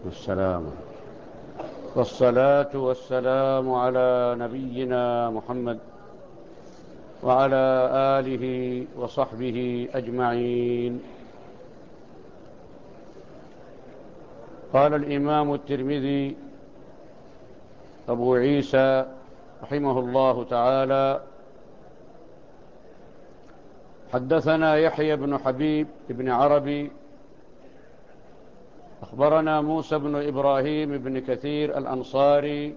والسلام والصلاة والسلام على نبينا محمد وعلى آله وصحبه أجمعين. قال الإمام الترمذي أبو عيسى رحمه الله تعالى: حدثنا يحيى بن حبيب بن عربي أخبرنا موسى بن إبراهيم بن كثير الأنصاري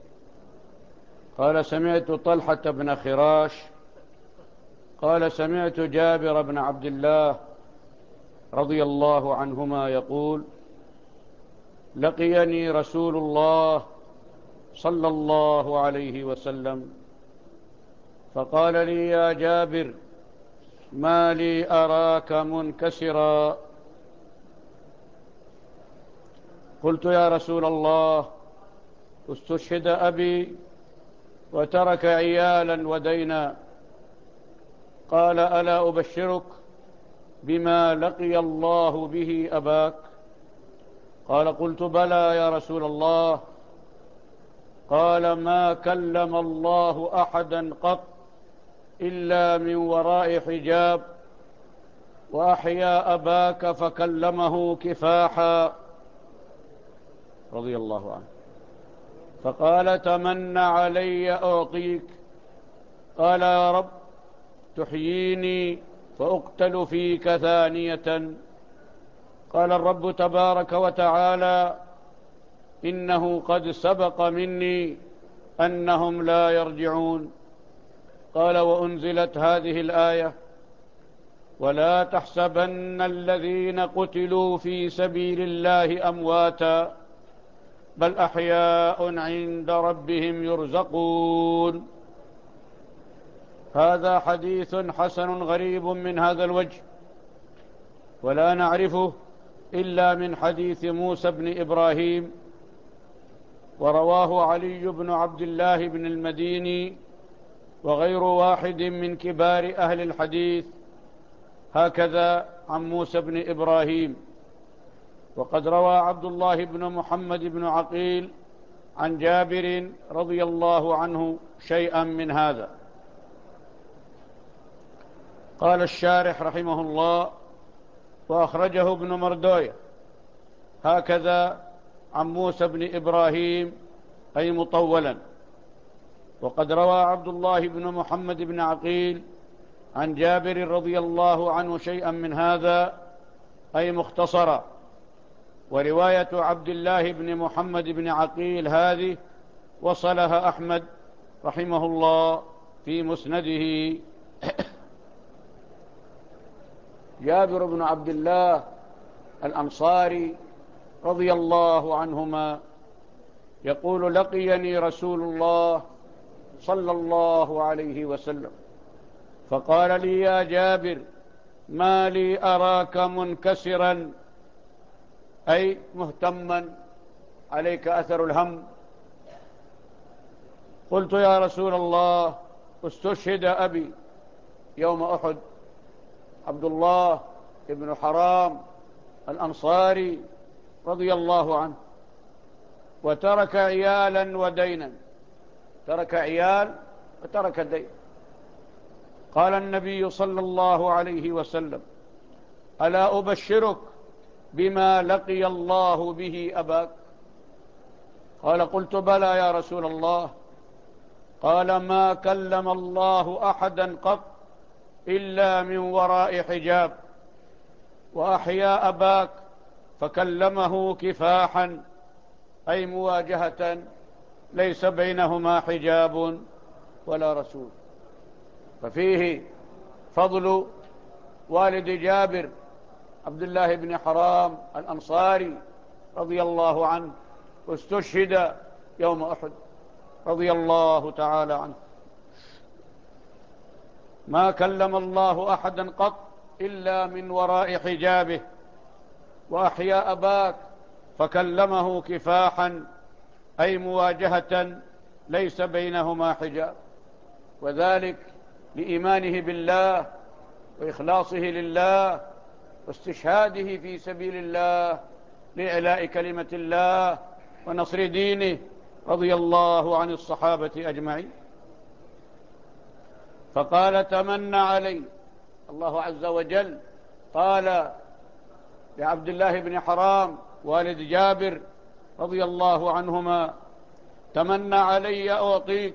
قال: سمعت طلحة بن خراش قال: سمعت جابر بن عبد الله رضي الله عنهما يقول: لقيني رسول الله صلى الله عليه وسلم فقال لي: يا جابر، ما لي أراك منكسرا؟ قلت: يا رسول الله، استشهد أبي وترك عيالا ودينا. قال: ألا أبشرك بما لقي الله به أباك؟ قال: قلت: بلى يا رسول الله. قال: ما كلم الله أحدا قط إلا من وراء حجاب، وأحيا أباك فكلمه كفاحا رضي الله عنه. فقال: تمن علي أعطيك. قال: يا رب، تحييني فأقتل فيك ثانية. قال الرب تبارك وتعالى: إنه قد سبق مني أنهم لا يرجعون. قال: وأنزلت هذه الآية: ولا تحسبن الذين قتلوا في سبيل الله أمواتا بل أحياء عند ربهم يرزقون. هذا حديث حسن غريب من هذا الوجه، ولا نعرفه إلا من حديث موسى بن إبراهيم، ورواه علي بن عبد الله بن المديني وغير واحد من كبار أهل الحديث هكذا عن موسى بن إبراهيم. وقد روى عبد الله بن محمد بن عقيل عن جابر رضي الله عنه شيئا من هذا. قال الشارح رحمه الله: وأخرجه ابن مردوية هكذا عن موسى بن إبراهيم أي مطولا. وقد روى عبد الله بن محمد بن عقيل عن جابر رضي الله عنه شيئا من هذا أي مختصرا. ورواية عبد الله بن محمد بن عقيل هذه وصلها أحمد رحمه الله في مسنده. جابر بن عبد الله الأنصاري رضي الله عنهما يقول: لقيني رسول الله صلى الله عليه وسلم فقال لي: يا جابر، ما لي أراك منكسرا، أي مهتما، عليك أثر الهم. قلت: يا رسول الله، استشهد أبي يوم أحد، عبد الله بن حرام الأنصاري رضي الله عنه، وترك عيالا ودينا، ترك عيال وترك دين. قال النبي صلى الله عليه وسلم: ألا أبشرك بما لقي الله به أباك؟ قال: قلت: بلى يا رسول الله. قال: ما كلم الله أحدا قط إلا من وراء حجاب، وأحيا أباك فكلمه كفاحا، أي مواجهة ليس بينهما حجاب ولا رسول. ففيه فضل والد جابر عبد الله بن حرام الأنصاري رضي الله عنه، واستشهد يوم أحد رضي الله تعالى عنه. ما كلم الله أحدا قط إلا من وراء حجابه، وأحيا أباك فكلمه كفاحا، أي مواجهة ليس بينهما حجاب، وذلك لإيمانه بالله وإخلاصه لله واستشهاده في سبيل الله لإعلاء كلمة الله ونصر دينه، رضي الله عن الصحابة أجمعين. فقال: تمنى علي. الله عز وجل قال لعبد الله بن حرام والد جابر رضي الله عنهما: تمنى علي أعطيك.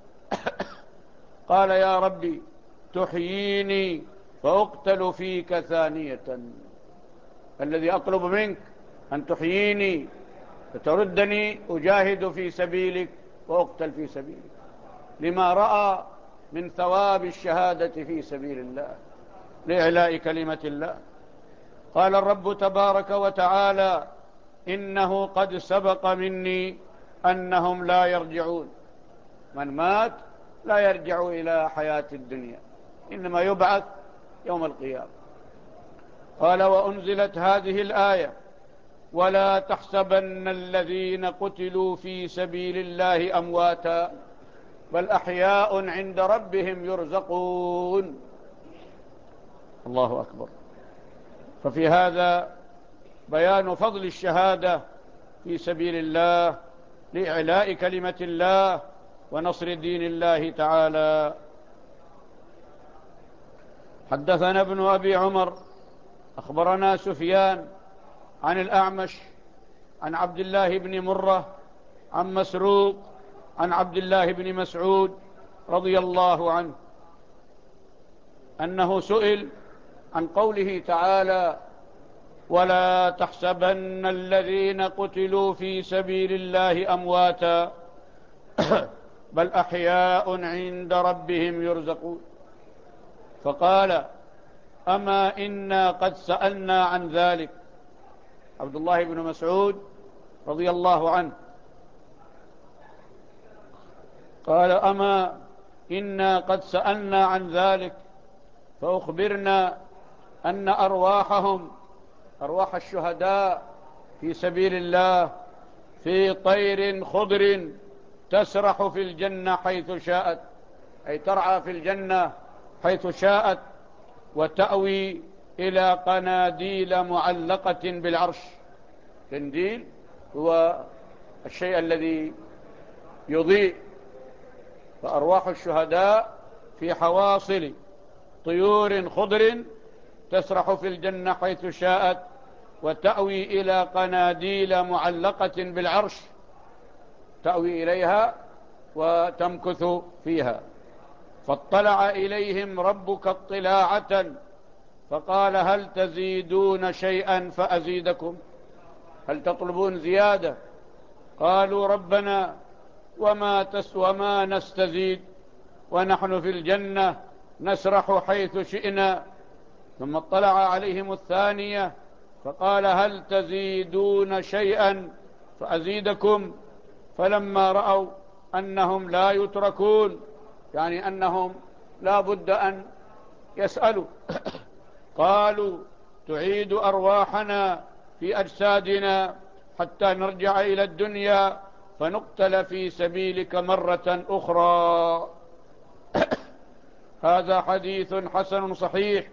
قال: يا ربي تحييني فأقتل فيك ثانية. الذي أطلب منك أن تحييني فتردني أجاهد في سبيلك وأقتل في سبيلك، لما رأى من ثواب الشهادة في سبيل الله لإعلاء كلمة الله. قال الرب تبارك وتعالى: إنه قد سبق مني أنهم لا يرجعون. من مات لا يرجع إلى حياة الدنيا، إنما يبعث يوم القيامة. قال: وأنزلت هذه الآية: ولا تحسبن الذين قتلوا في سبيل الله أمواتا بل أحياء عند ربهم يرزقون. الله أكبر. ففي هذا بيان فضل الشهادة في سبيل الله لإعلاء كلمة الله ونصر دين الله تعالى. حدثنا ابن أبي عمر أخبرنا سفيان عن الأعمش عن عبد الله بن مرة عن مسروق عن عبد الله بن مسعود رضي الله عنه أنه سئل عن قوله تعالى: ولا تحسبن الذين قتلوا في سبيل الله أمواتا بل أحياء عند ربهم يرزقون. فقال: أما إنا قد سألنا عن ذلك. عبد الله بن مسعود رضي الله عنه قال: أما إنا قد سألنا عن ذلك فأخبرنا أن أرواحهم، أرواح الشهداء في سبيل الله، في طير خضر تسرح في الجنة حيث شاءت، أي ترعى في الجنة حيث شاءت، وتأوي إلى قناديل معلقة بالعرش. قنديل هو الشيء الذي يضيء. فأرواح الشهداء في حواصل طيور خضر تسرح في الجنة حيث شاءت، وتأوي إلى قناديل معلقة بالعرش، تأوي إليها وتمكث فيها. فاطلع إليهم ربك اطلاعة فقال: هل تزيدون شيئا فأزيدكم؟ هل تطلبون زيادة؟ قالوا: ربنا وما نستزيد ونحن في الجنة نسرح حيث شئنا. ثم اطلع عليهم الثانية فقال: هل تزيدون شيئا فأزيدكم؟ فلما رأوا أنهم لا يتركون، يعني أنهم لا بد أن يسألوا، قالوا: تعيد أرواحنا في أجسادنا حتى نرجع إلى الدنيا فنقتل في سبيلك مرة أخرى. هذا حديث حسن صحيح،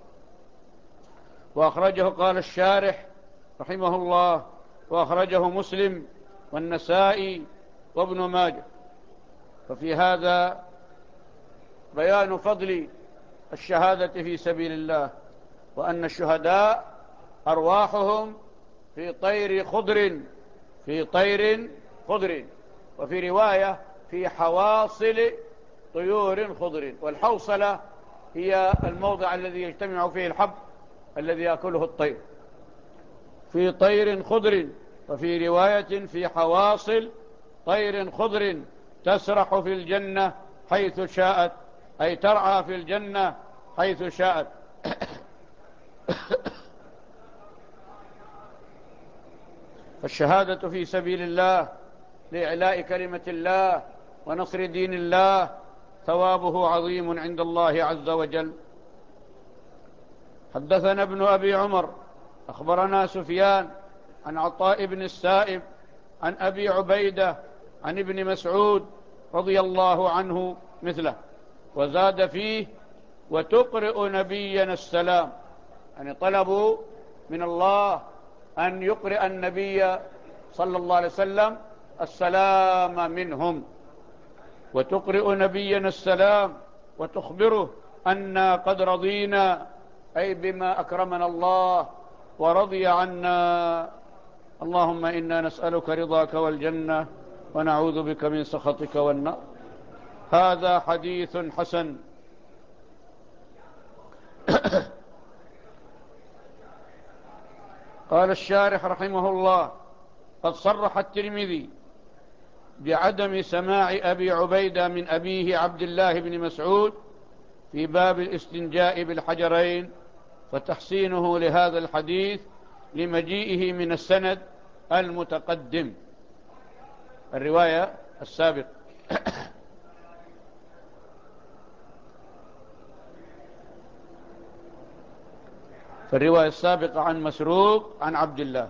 وأخرجه، قال الشارح رحمه الله، وأخرجه مسلم والنسائي وابن ماجه. ففي هذا بيان فضل الشهادة في سبيل الله، وأن الشهداء أرواحهم في طير خضر، في طير خضر، وفي رواية في حواصل طيور خضر. والحوصلة هي الموضع الذي يجتمع فيه الحب الذي يأكله الطير. في طير خضر، وفي رواية في حواصل طير خضر تسرح في الجنة حيث شاءت، أي ترعى في الجنة حيث شاءت. فالشهادة في سبيل الله لإعلاء كلمة الله ونصر دين الله ثوابه عظيم عند الله عز وجل. حدثنا ابن أبي عمر أخبرنا سفيان عن عطاء بن السائب عن أبي عبيدة عن ابن مسعود رضي الله عنه مثله، وزاد فيه: وتقرئ نبينا السلام، يعني طلبوا من الله أن يقرئ النبي صلى الله عليه وسلم السلام منهم، وتقرئ نبينا السلام وتخبره أنا قد رضينا، أي بما أكرمنا الله ورضي عنا. اللهم إنا نسألك رضاك والجنة ونعوذ بك من سخطك والنار. هذا حديث حسن. قال الشارح رحمه الله: قد صرح الترمذي بعدم سماع أبي عبيدة من أبيه عبد الله بن مسعود في باب الاستنجاء بالحجرين، فتحسينه لهذا الحديث لمجيئه من السند المتقدم، الرواية السابق. فالرواية السابقة عن مسروق عن عبد الله،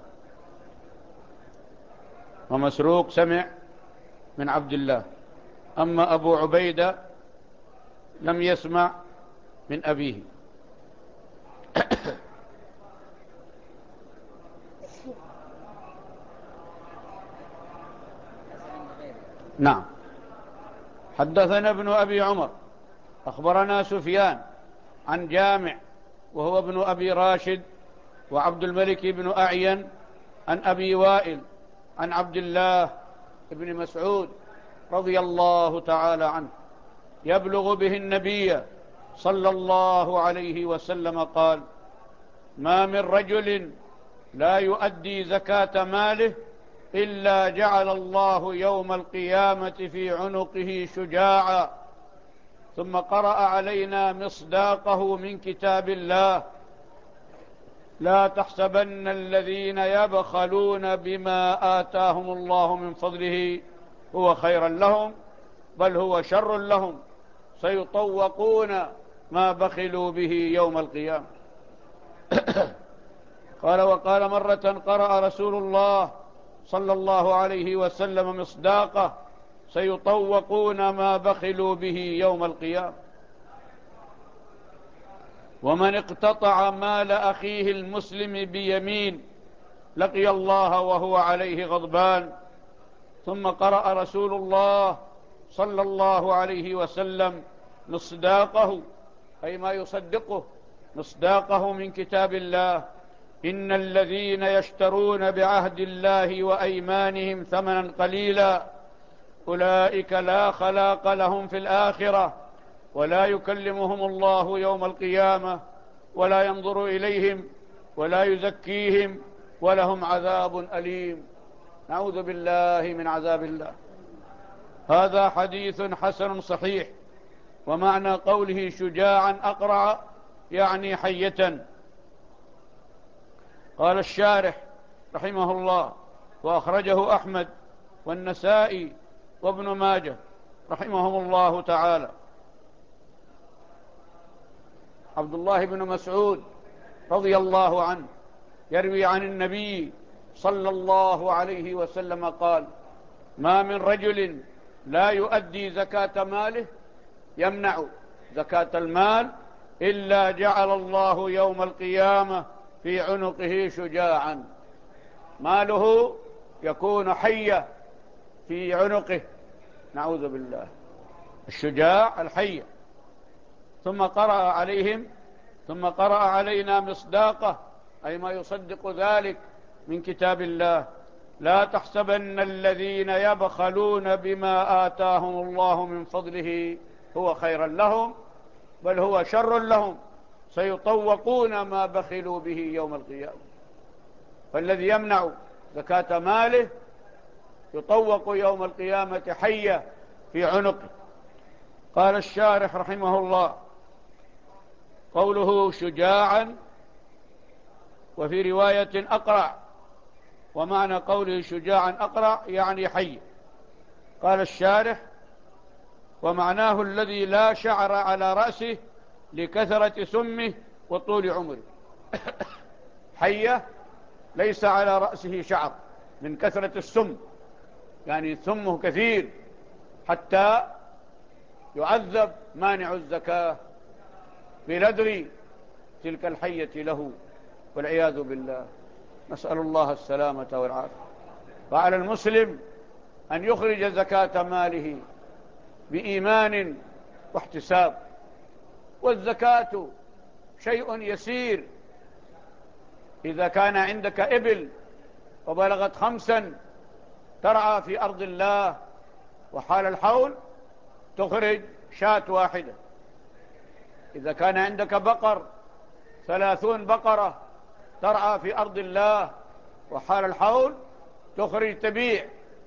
ومسروق سمع من عبد الله، أما أبو عبيدة لم يسمع من أبيه. نعم. حدثنا ابن أبي عمر أخبرنا سفيان عن جامع وهو ابن أبي راشد وعبد الملك بن أعين عن أبي وائل عن عبد الله بن مسعود رضي الله تعالى عنه يبلغ به النبي صلى الله عليه وسلم قال: ما من رجل لا يؤدي زكاة ماله إلا جعل الله يوم القيامة في عنقه شجاعا. ثم قرأ علينا مصداقه من كتاب الله: لا تحسبن الذين يبخلون بما آتاهم الله من فضله هو خيرا لهم بل هو شر لهم، سيطوقون ما بخلوا به يوم القيامة. قال: وقال مرة قرأ رسول الله صلى الله عليه وسلم مصداقه: سيطوقون ما بخلوا به يوم القيامة. ومن اقتطع مال أخيه المسلم بيمين لقي الله وهو عليه غضبان. ثم قرأ رسول الله صلى الله عليه وسلم مصداقه، أي ما يصدقه، مصداقه من كتاب الله: إن الذين يشترون بعهد الله وأيمانهم ثمنا قليلا أولئك لا خلاق لهم في الآخرة ولا يكلمهم الله يوم القيامة ولا ينظر إليهم ولا يزكيهم ولهم عذاب أليم. نعوذ بالله من عذاب الله. هذا حديث حسن صحيح. ومعنى قوله شجاعا أقرع يعني حية. قال الشارح رحمه الله: وأخرجه أحمد والنسائي وابن ماجه رحمهم الله تعالى. عبد الله بن مسعود رضي الله عنه يروي عن النبي صلى الله عليه وسلم قال: ما من رجل لا يؤدي زكاة ماله، يمنع زكاة المال، إلا جعل الله يوم القيامة في عنقه شجاعا. ماله يكون حية في عنقه، نعوذ بالله، الشجاع الحية. ثم قرأ علينا مصداقه، أي ما يصدق ذلك من كتاب الله: لا تحسبن الذين يبخلون بما آتاهم الله من فضله هو خيرا لهم بل هو شر لهم، سيطوقون ما بخلوا به يوم القيامة. فالذي يمنع زكاة ماله يطوق يوم القيامة حية في عنقه. قال الشارح رحمه الله: قوله شجاعا وفي رواية أقرع، ومعنى قوله شجاعا أقرع يعني حي. قال الشارح: ومعناه الذي لا شعر على رأسه لكثرة سمه وطول عمره. حية ليس على رأسه شعر من كثرة السم، يعني سمه كثير حتى يعذب مانع الزكاة بندر تلك الحية له والعياذ بالله. نسأل الله السلامة والعافية. فعلى المسلم أن يخرج زكاة ماله بإيمان واحتساب. والزكاة شيء يسير. إذا كان عندك إبل وبلغت 5 ترعى في أرض الله وحال الحول تخرج شاة واحدة. إذا كان عندك بقر 30 بقرة ترعى في أرض الله وحال الحول تبيع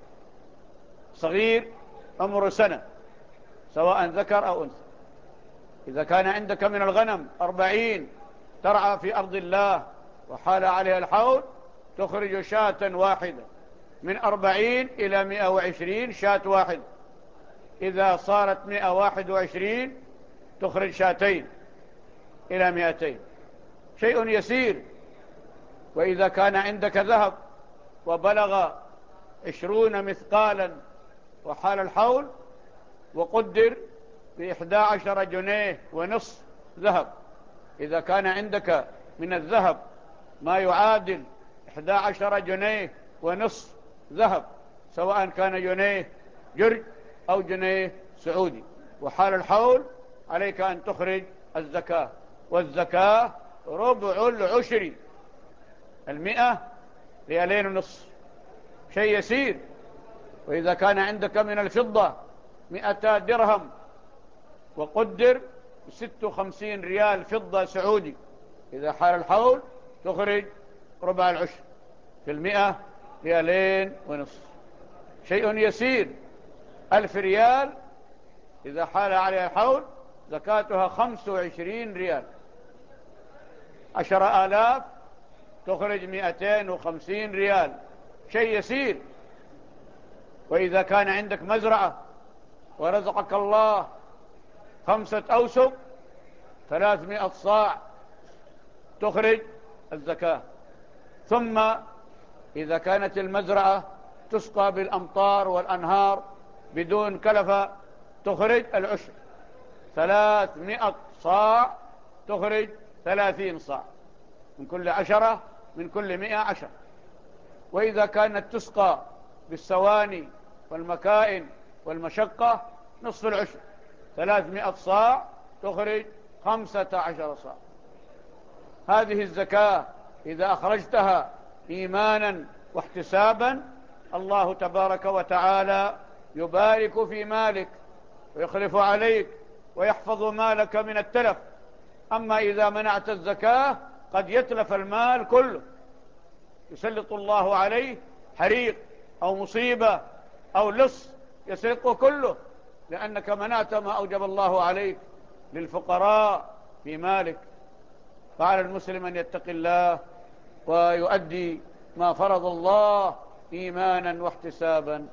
صغير عمره سنة سواء ذكر أو أنثى. إذا كان عندك من الغنم 40 ترعى في أرض الله وحال عليها الحول تخرج شاة واحدة. من 40 إلى 120 شاة واحدة. إذا صارت 121 تخرج شاتين إلى 200. شيء يسير. وإذا كان عندك ذهب وبلغ 20 مثقالا وحال الحول وقدر ب11 جنيه ونصف ذهب. إذا كان عندك من الذهب ما يعادل 11 جنيه ونصف ذهب سواء كان جنيه جرج أو جنيه سعودي وحال الحول عليك أن تخرج الزكاة. والزكاة ربع العشر. 100 ريالين ونصف. شيء يسير. وإذا كان عندك من الفضة 200 درهم وقدر 56 ريال فضة سعودي إذا حال الحول تخرج ربع العشر. في 100 ريالين ونصف. شيء يسير. 1000 ريال إذا حال عليها الحول زكاتها 25 ريال. 10,000 تخرج 250 ريال. شيء يسير. وإذا كان عندك مزرعة ورزقك الله 5 أوسق 300 صاع تخرج الزكاة. ثم إذا كانت المزرعة تسقى بالأمطار والأنهار بدون كلفة تخرج العشر. 300 صاع تخرج 30 صاع. من كل 10 من كل 100 10. وإذا كانت تسقى بالسواني والمكائن والمشقة نصف العشر. 300 صاع تخرج 15 صاع. هذه الزكاة إذا أخرجتها إيمانا واحتسابا الله تبارك وتعالى يبارك في مالك ويخلف عليك ويحفظ مالك من التلف. أما إذا منعت الزكاة قد يتلف المال كله. يسلط الله عليه حريق أو مصيبة أو لص يسرقه كله لأنك منعت ما أوجب الله عليك للفقراء في مالك. فعلى المسلم أن يتقي الله ويؤدي ما فرض الله إيمانا واحتسابا.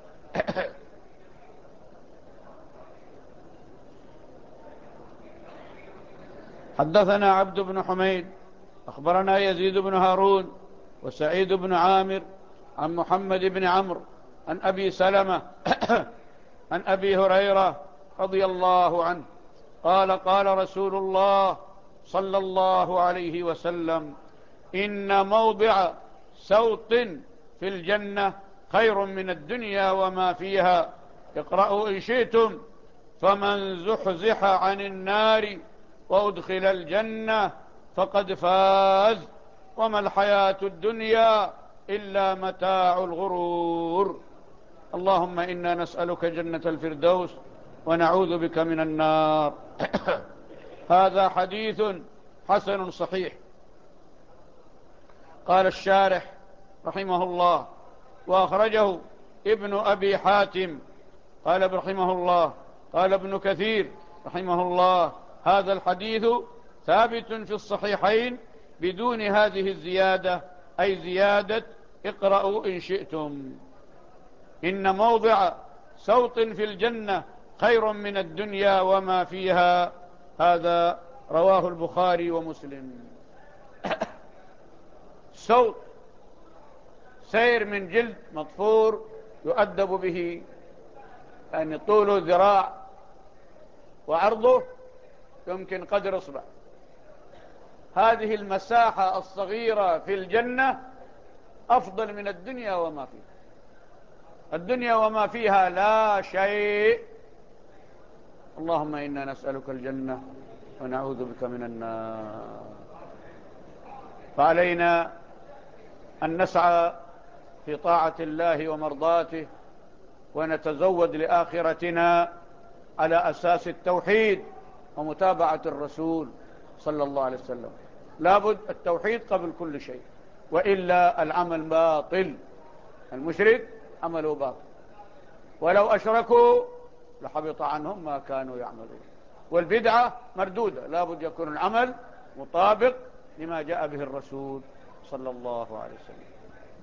حدثنا عبد بن حميد أخبرنا يزيد بن هارون وسعيد بن عامر عن محمد بن عمرو عن أبي سلمة عن أبي هريرة رضي الله عنه قال قال رسول الله صلى الله عليه وسلم إن موضع سوط في الجنة خير من الدنيا وما فيها. اقرأوا إن شئتم. فمن زحزح عن النار وأدخل الجنة فقد فاز وما الحياة الدنيا إلا متاع الغرور. اللهم إنا نسألك جنة الفردوس ونعوذ بك من النار. هذا حديث حسن صحيح. قال الشارح رحمه الله وأخرجه ابن أبي حاتم. قال رحمه الله قال ابن كثير رحمه الله هذا الحديث ثابت في الصحيحين بدون هذه الزيادة أي زيادة اقرأوا إن شئتم. إن موضع سوط في الجنة خير من الدنيا وما فيها. هذا رواه البخاري ومسلم. سوط سير من جلد مطفور يؤدب به يعني طوله ذراع وعرضه يمكن قدر إصبع. هذه المساحة الصغيرة في الجنة أفضل من الدنيا وما فيها. الدنيا وما فيها لا شيء. اللهم إنا نسألك الجنة ونعوذ بك من النار. فعلينا أن نسعى في طاعة الله ومرضاته، ونتزود لآخرتنا على أساس التوحيد ومتابعة الرسول صلى الله عليه وسلم. لابد التوحيد قبل كل شيء، وإلا العمل باطل. المشرك عمله باطل، ولو أشركوا لحبط عنهم ما كانوا يعملون. والبدعة مردودة، لابد يكون العمل مطابق لما جاء به الرسول صلى الله عليه وسلم.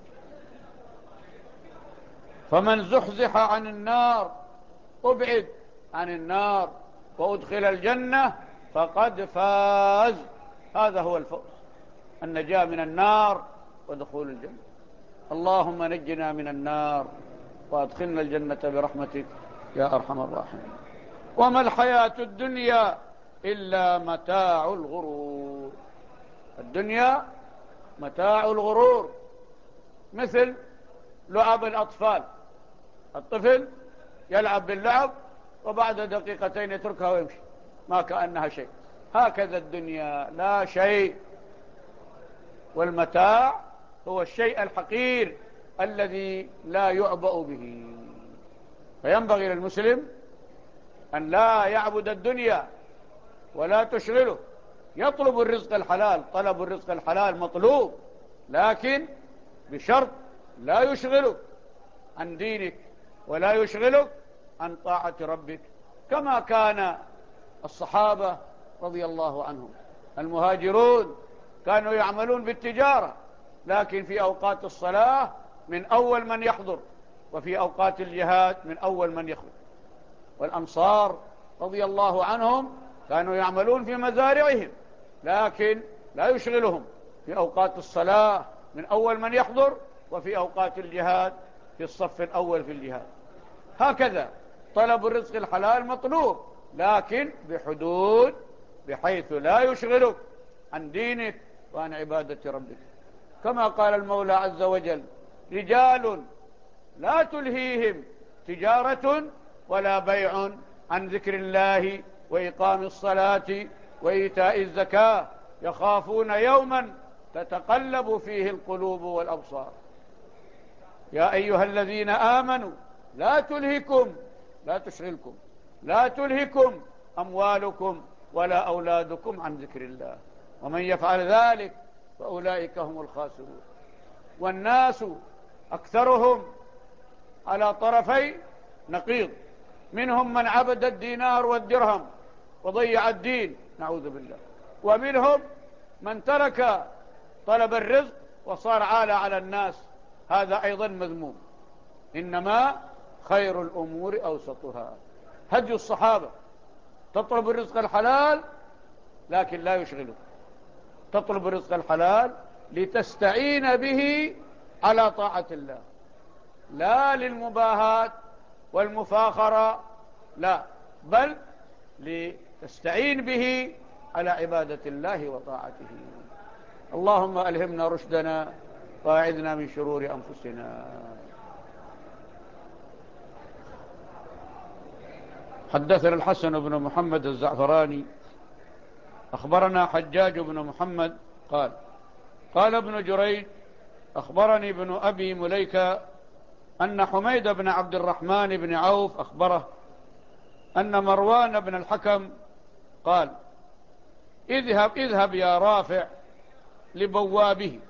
فمن زحزح عن النار، أبعد عن النار، وأدخل الجنة فقد فاز. هذا هو الفوز، النجاة من النار ودخول الجنة. اللهم نجنا من النار وأدخلنا الجنة برحمتك يا أرحم الراحمين. وما الحياة الدنيا إلا متاع الغرور. الدنيا متاع الغرور، مثل لعب الأطفال. الطفل يلعب باللعب وبعد دقيقتين يتركها ويمشي ما كأنها شيء. هكذا الدنيا لا شيء. والمتاع هو الشيء الحقير الذي لا يعبأ به. فينبغي للمسلم أن لا يعبد الدنيا ولا تشغله. يطلب الرزق الحلال، طلب الرزق الحلال مطلوب، لكن بشرط لا يشغلك عن دينك ولا يشغلك عن طاعة ربك، كما كان الصحابة رضي الله عنهم. المهاجرون كانوا يعملون بالتجارة، لكن في أوقات الصلاة من أول من يحضر، وفي أوقات الجهاد من أول من يخرج. والأنصار رضي الله عنهم كانوا يعملون في مزارعهم، لكن لا يشغلهم في أوقات الصلاة من أول من يحضر، وفي أوقات الجهاد في الصف الأول في الجهاد. هكذا طلب الرزق الحلال مطلوب، لكن بحدود، بحيث لا يشغلك عن دينك وعن عبادة ربك. كما قال المولى عز وجل: رجال لا تلهيهم تجارة ولا بيع عن ذكر الله وإقام الصلاة وإيتاء الزكاة يخافون يوما تتقلب فيه القلوب والأبصار. يا أيها الذين آمنوا لا تلهكم، لا تشغلكم، لا تلهكم أموالكم ولا أولادكم عن ذكر الله، ومن يفعل ذلك فأولئك هم الخاسرون. والناس أكثرهم على طرفي نقيض. منهم من عبد الدينار والدرهم وضيع الدين، نعوذ بالله، ومنهم من ترك طلب الرزق وصار عالة على الناس، هذا أيضا مذموم. إنما خير الأمور أوسطها. هدي الصحابة: تطلب الرزق الحلال لكن لا يشغلك. تطلب الرزق الحلال لتستعين به على طاعة الله، لا للمباهاة والمفاخرة، لا، بل لتستعين به على عبادة الله وطاعته. اللهم ألهمنا رشدنا وأعذنا من شرور أنفسنا. حدثنا الحسن بن محمد الزعفراني أخبرنا حجاج بن محمد قال: قال ابن جريج: أخبرني ابن أبي مليكة أن حميد بن عبد الرحمن بن عوف أخبره أن مروان بن الحكم قال: اذهب يا رافع لبوابه.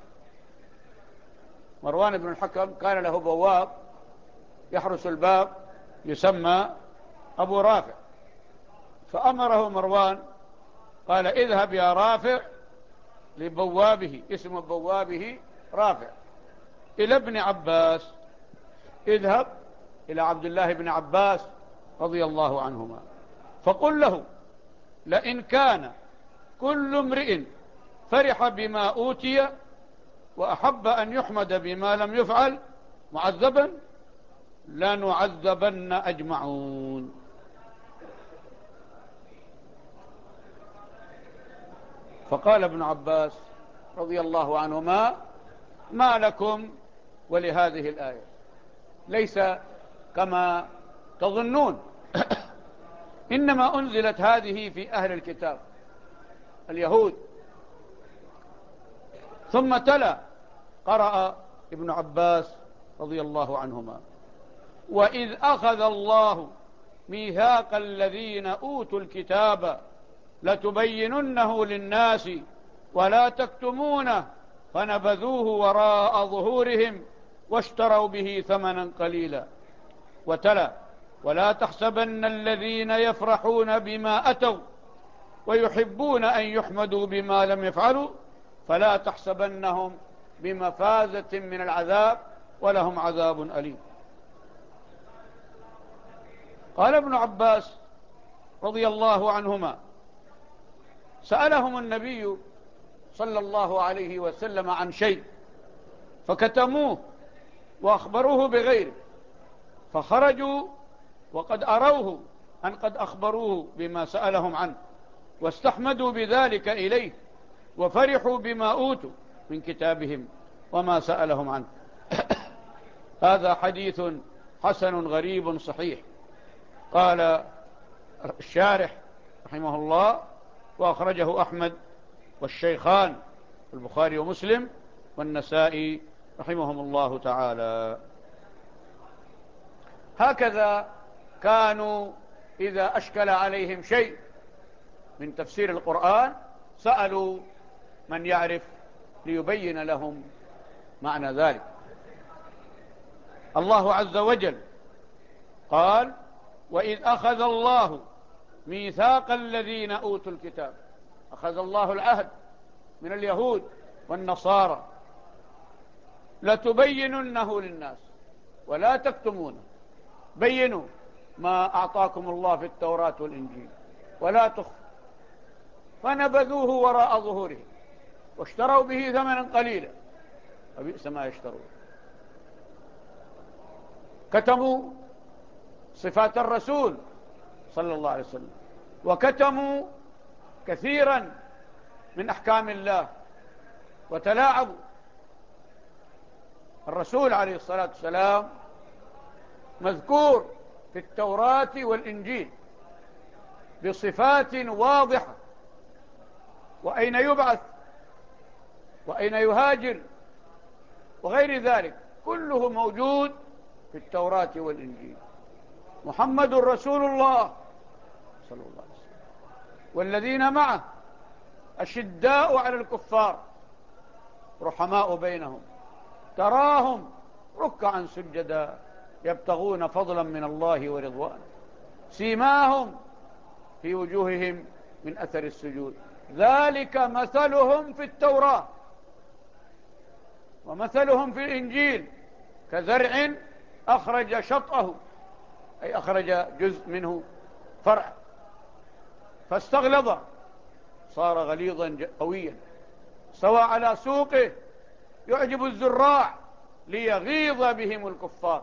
مروان بن الحكم كان له بواب يحرس الباب يسمى أبو رافع، فأمره مروان قال: اذهب يا رافع لبوابه، اسم بوابه رافع، إلى ابن عباس. اذهب إلى عبد الله بن عباس رضي الله عنهما فقل له: لئن كان كل امرئ فرح بما أوتي وأحب أن يحمد بما لم يفعل معذبا لنعذبن أجمعون. فقال ابن عباس رضي الله عنهما: ما لكم ولهذه الآية، ليس كما تظنون. إنما أنزلت هذه في أهل الكتاب اليهود. ثم قرأ ابن عباس رضي الله عنهما: وإذ أخذ الله ميثاق الذين أوتوا الكتاب لتبيننه للناس ولا تكتمونه فنبذوه وراء ظهورهم واشتروا به ثمنا قليلا. ولا تحسبن الذين يفرحون بما أتوا ويحبون أن يحمدوا بما لم يفعلوا فلا تحسبنهم بمفازة من العذاب ولهم عذاب أليم. قال ابن عباس رضي الله عنهما: سألهم النبي صلى الله عليه وسلم عن شيء فكتموه وأخبروه بغيره، فخرجوا وقد أروه أن قد أخبروه بما سألهم عنه، واستحمدوا بذلك إليه، وفرحوا بما أوتوا من كتابهم وما سألهم عنه. هذا حديث حسن غريب صحيح. قال الشارح رحمه الله: وأخرجه أحمد والشيخان البخاري ومسلم والنسائي رحمهم الله تعالى. هكذا كانوا إذا أشكل عليهم شيء من تفسير القرآن سألوا من يعرف ليبين لهم معنى ذلك. الله عز وجل قال: وإذ أخذ الله ميثاق الذين أوتوا الكتاب. أخذ الله العهد من اليهود والنصارى: لتبيننه للناس ولا تكتمونه. بينوا ما أعطاكم الله في التوراة والإنجيل ولا تخفوا. فنبذوه وراء ظهورهم واشتروا به ثمنا قليلا وبئس ما يشترون. كتموا صفات الرسول صلى الله عليه وسلم، وكتموا كثيرا من أحكام الله، وتلاعبوا. الرسول عليه الصلاة والسلام مذكور في التوراة والإنجيل بصفات واضحة، وأين يبعث وأين يهاجر وغير ذلك كله موجود في التوراة والإنجيل. محمد رسول الله صلى الله عليه وسلم والذين معه أشداء على الكفار رحماء بينهم، تراهم ركعا سجدا يبتغون فضلا من الله ورضوانه، سيماهم في وجوههم من أثر السجود، ذلك مثلهم في التوراة ومثلهم في الإنجيل كزرع أخرج شطأه، أي أخرج جزء منه فرع فاستغلظ صار غليظا قويا، سوى على سوقه يعجب الزراع ليغيظ بهم الكفار.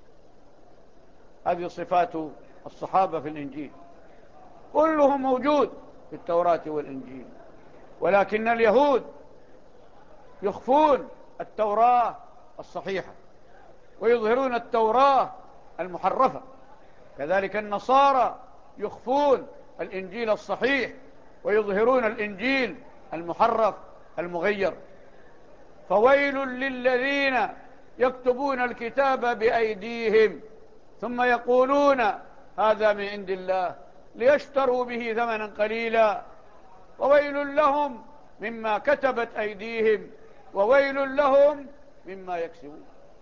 هذه صفات الصحابة في الإنجيل، كله موجود في التوراة والإنجيل. ولكن اليهود يخفون التوراة الصحيحة ويظهرون التوراة المحرفة، كذلك النصارى يخفون الإنجيل الصحيح ويظهرون الإنجيل المحرف المغير. فويل للذين يكتبون الكتاب بأيديهم ثم يقولون هذا من عند الله ليشتروا به ثمنا قليلا وويل لهم مما كتبت أيديهم وويل لهم مما يكسبون.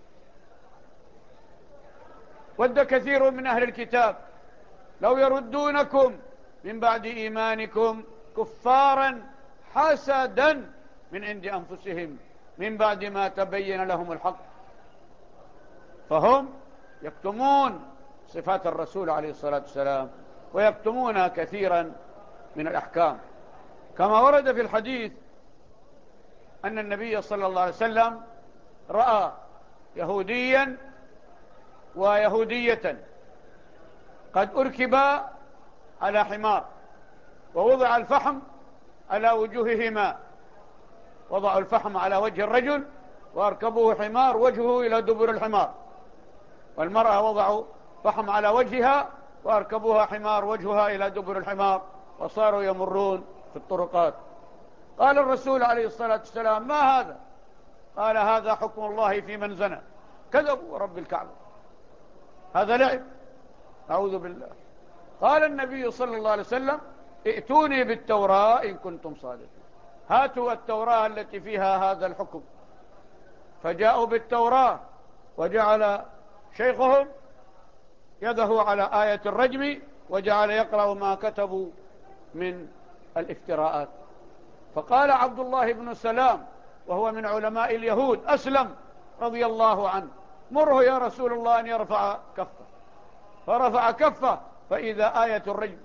ود كثير من أهل الكتاب لو يردونكم من بعد إيمانكم كفارا حسدا من عند أنفسهم من بعد ما تبين لهم الحق. فهم يكتمون صفات الرسول عليه الصلاة والسلام ويكتمون كثيرا من الأحكام، كما ورد في الحديث أن النبي صلى الله عليه وسلم رأى يهوديا ويهودية قد أركبا على حمار ووضع الفحم على وجوههما، وضعوا الفحم على وجه الرجل وأركبوه حمار وجهه إلى دبر الحمار، والمرأة وضعوا فحم على وجهها وأركبوها حمار وجهها إلى دبر الحمار، وصاروا يمرون في الطرقات. قال الرسول عليه الصلاة والسلام: ما هذا؟ قال: هذا حكم الله في من زنى. كذبوا ورب الكعبة، هذا لعب، أعوذ بالله. قال النبي صلى الله عليه وسلم: ائتوني بالتوراة إن كنتم صادقين، هاتوا التوراة التي فيها هذا الحكم. فجاءوا بالتوراة، وجعل شيخهم يده على آية الرجم، وجعل يقرأ ما كتبوا من الافتراءات. فقال عبد الله بن سلام وهو من علماء اليهود أسلم رضي الله عنه: مره يا رسول الله أن يرفع كفه. فرفع كفه فإذا آية الرجم.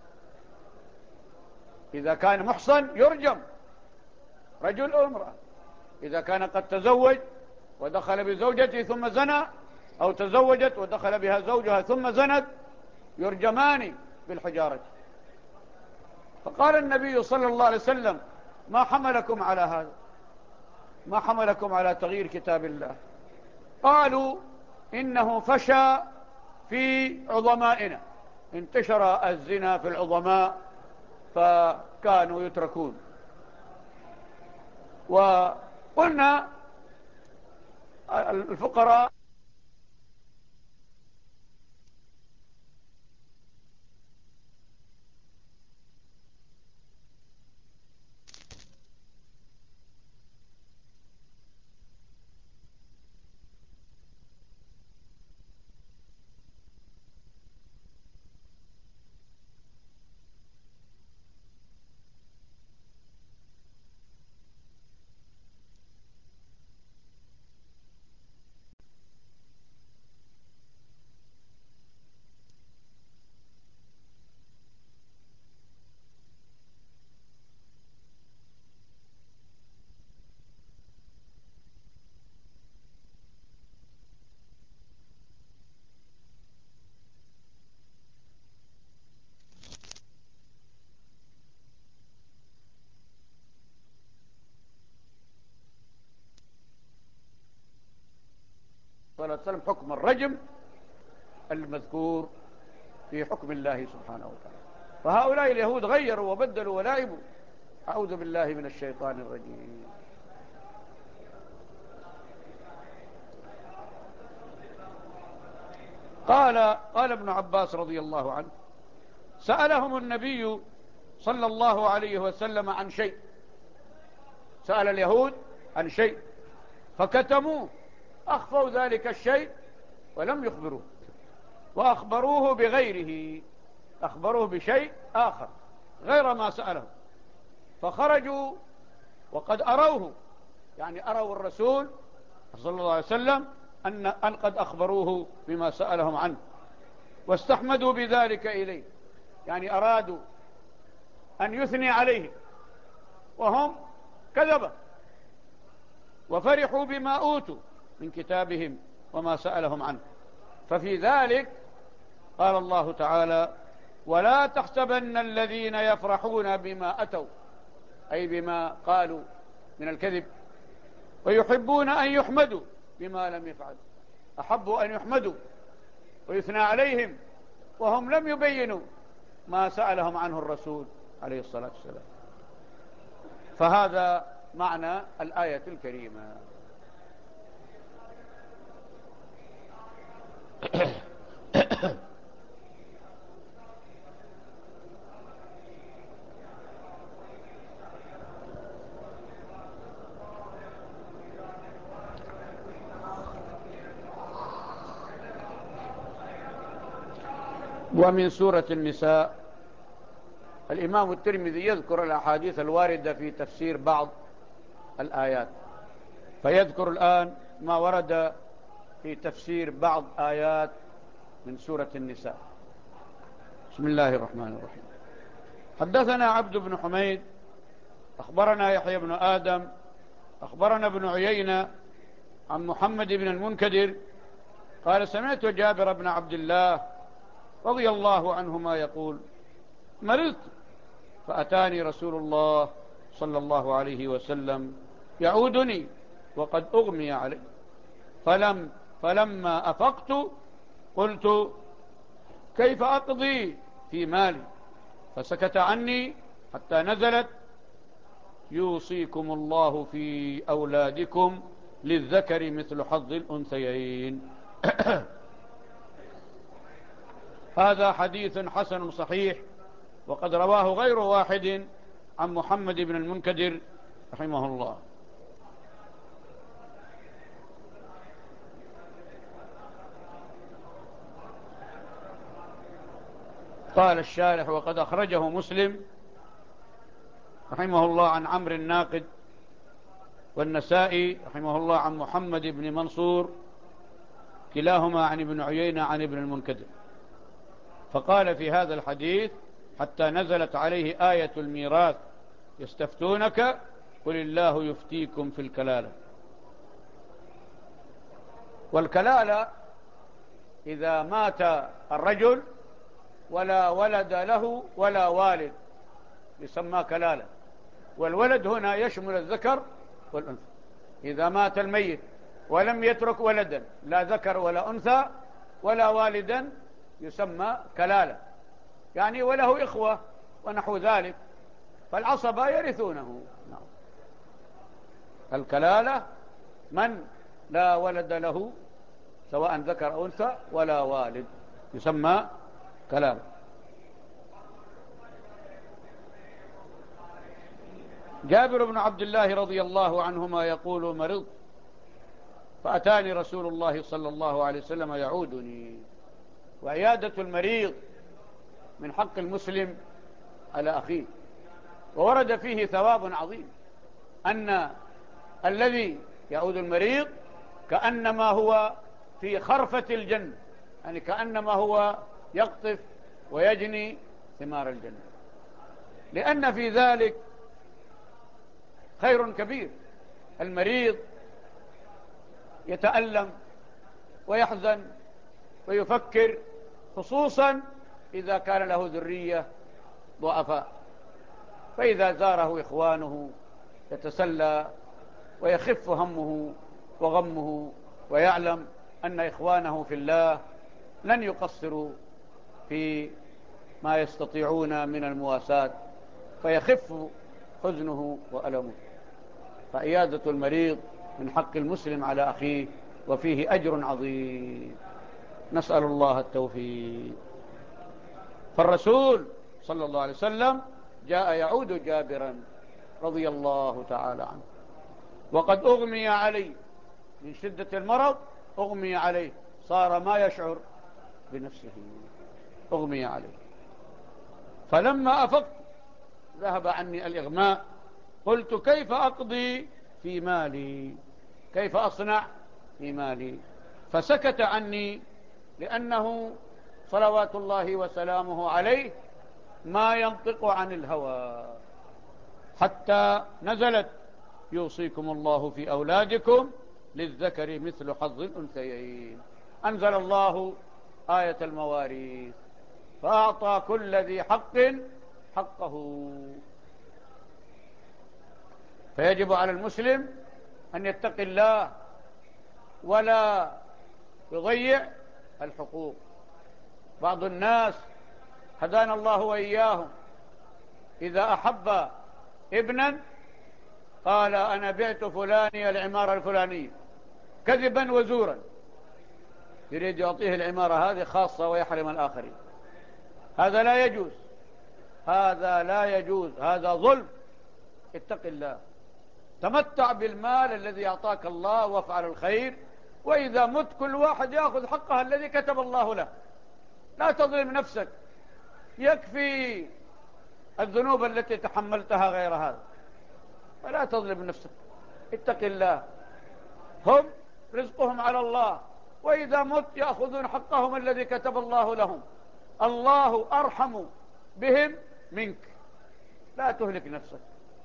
إذا كان محصن يرجم، رجل أو امرأة. إذا كان قد تزوج ودخل بزوجته ثم زنى، أو تزوجت ودخل بها زوجها ثم زنت، يرجمان بالحجارة. فقال النبي صلى الله عليه وسلم: ما حملكم على هذا؟ ما حملكم على تغيير كتاب الله؟ قالوا: إنه فشى في عظمائنا، انتشر الزنا في العظماء فكانوا يتركون. وقلنا الفقراء صلى الله عليه وسلم حكم الرجم المذكور في حكم الله سبحانه وتعالى. فهؤلاء اليهود غيروا وبدلوا ولعبوا. أعوذ بالله من الشيطان الرجيم. قال ابن عباس رضي الله عنه: سألهم النبي صلى الله عليه وسلم عن شيء، سأل اليهود عن شيء فكتموه، أخفوا ذلك الشيء ولم يخبروه، وأخبروه بغيره، أخبروه بشيء آخر غير ما سألهم، فخرجوا وقد أروه، يعني أروا الرسول صلى الله عليه وسلم أن قد أخبروه بما سألهم عنه، واستحمدوا بذلك إليه، يعني أرادوا أن يثني عليهم وهم كذبة، وفرحوا بما أوتوا من كتابهم وما سألهم عنه. ففي ذلك قال الله تعالى: ولا تحسبن الذين يفرحون بما أتوا، أي بما قالوا من الكذب، ويحبون أن يحمدوا بما لم يفعلوا. أحبوا أن يحمدوا ويثنى عليهم وهم لم يبينوا ما سألهم عنه الرسول عليه الصلاة والسلام. فهذا معنى الآية الكريمة. ومن سورة النساء الإمام الترمذي يذكر الأحاديث الواردة في تفسير بعض الآيات، فيذكر الآن ما ورد في تفسير بعض آيات من سورة النساء. بسم الله الرحمن الرحيم. حدثنا عبد بن حميد أخبرنا يحيى بن آدم أخبرنا ابن عيينة عن محمد بن المنكدر قال: سمعت جابر بن عبد الله رضي الله عنهما يقول: مرضت فأتاني رسول الله صلى الله عليه وسلم يعودني وقد أغمي علي. فلما أفقت قلت كيف أقضي في مالي؟ فسكت عني حتى نزلت يوصيكم الله في أولادكم للذكر مثل حظ الأنثيين. هذا حديث حسن صحيح، وقد رواه غير واحد عن محمد بن المنكدر رحمه الله. قال الشارح وقد أخرجه مسلم رحمه الله عن عمرو الناقد، والنسائي رحمه الله عن محمد بن منصور، كلاهما عن ابن عيينة عن ابن المنكدر. فقال في هذا الحديث حتى نزلت عليه آية الميراث يستفتونك قل الله يفتيكم في الكلالة. والكلالة إذا مات الرجل ولا ولد له ولا والد يسمى كلالة. والولد هنا يشمل الذكر والأنثى. إذا مات الميت ولم يترك ولدا لا ذكر ولا أنثى ولا والدا يسمى كلالة، يعني وله إخوة ونحو ذلك، فالعصبة يرثونه. الكلالة من لا ولد له سواء ذكر أو أنثى ولا والد يسمى كلالة. جابر بن عبد الله رضي الله عنهما يقول مرضت فأتاني رسول الله صلى الله عليه وسلم يعودني. وعيادة المريض من حق المسلم على أخيه، وورد فيه ثواب عظيم، أن الذي يعود المريض كأنما هو في خرفة الجنة، يعني كأنما هو يقطف ويجني ثمار الجنة، لأن في ذلك خير كبير. المريض يتألم ويحزن ويفكر، خصوصا إذا كان له ذرية ضعفاء، فإذا زاره إخوانه يتسلى ويخف همه وغمه، ويعلم أن إخوانه في الله لن يقصروا في ما يستطيعون من المواساة، فيخف حزنه وألمه. فعيادة المريض من حق المسلم على أخيه، وفيه أجر عظيم، نسأل الله التوفيق. فالرسول صلى الله عليه وسلم جاء يعود جابرا رضي الله تعالى عنه، وقد أغمي عليه من شدة المرض، أغمي عليه، صار ما يشعر بنفسه، أغمي عليه. فلما أفقت ذهب عني الإغماء، قلت كيف أقضي في مالي، كيف أصنع في مالي؟ فسكت عني، لأنه صلوات الله وسلامه عليه ما ينطق عن الهوى، حتى نزلت يوصيكم الله في أولادكم للذكر مثل حظ الأنثيين. أنزل الله آية المواريث فأعطى كل ذي حق حقه. فيجب على المسلم أن يتقي الله ولا يضيع الحقوق. بعض الناس هدانا الله وإياهم إذا أحب ابنا قال أنا بعت فلاني العمارة الفلانية، كذبا وزورا، يريد يعطيه العمارة هذه خاصة ويحرم الآخرين. هذا لا يجوز، هذا لا يجوز، هذا ظلم. اتق الله، تمتع بالمال الذي أعطاك الله وافعل الخير، وإذا مت كل واحد يأخذ حقها الذي كتب الله له. لا تظلم نفسك، يكفي الذنوب التي تحملتها غير هذا، فلا تظلم نفسك. اتق الله، هم رزقهم على الله، وإذا مت يأخذون حقهم الذي كتب الله لهم. الله أرحم بهم منك، لا تهلك نفسك.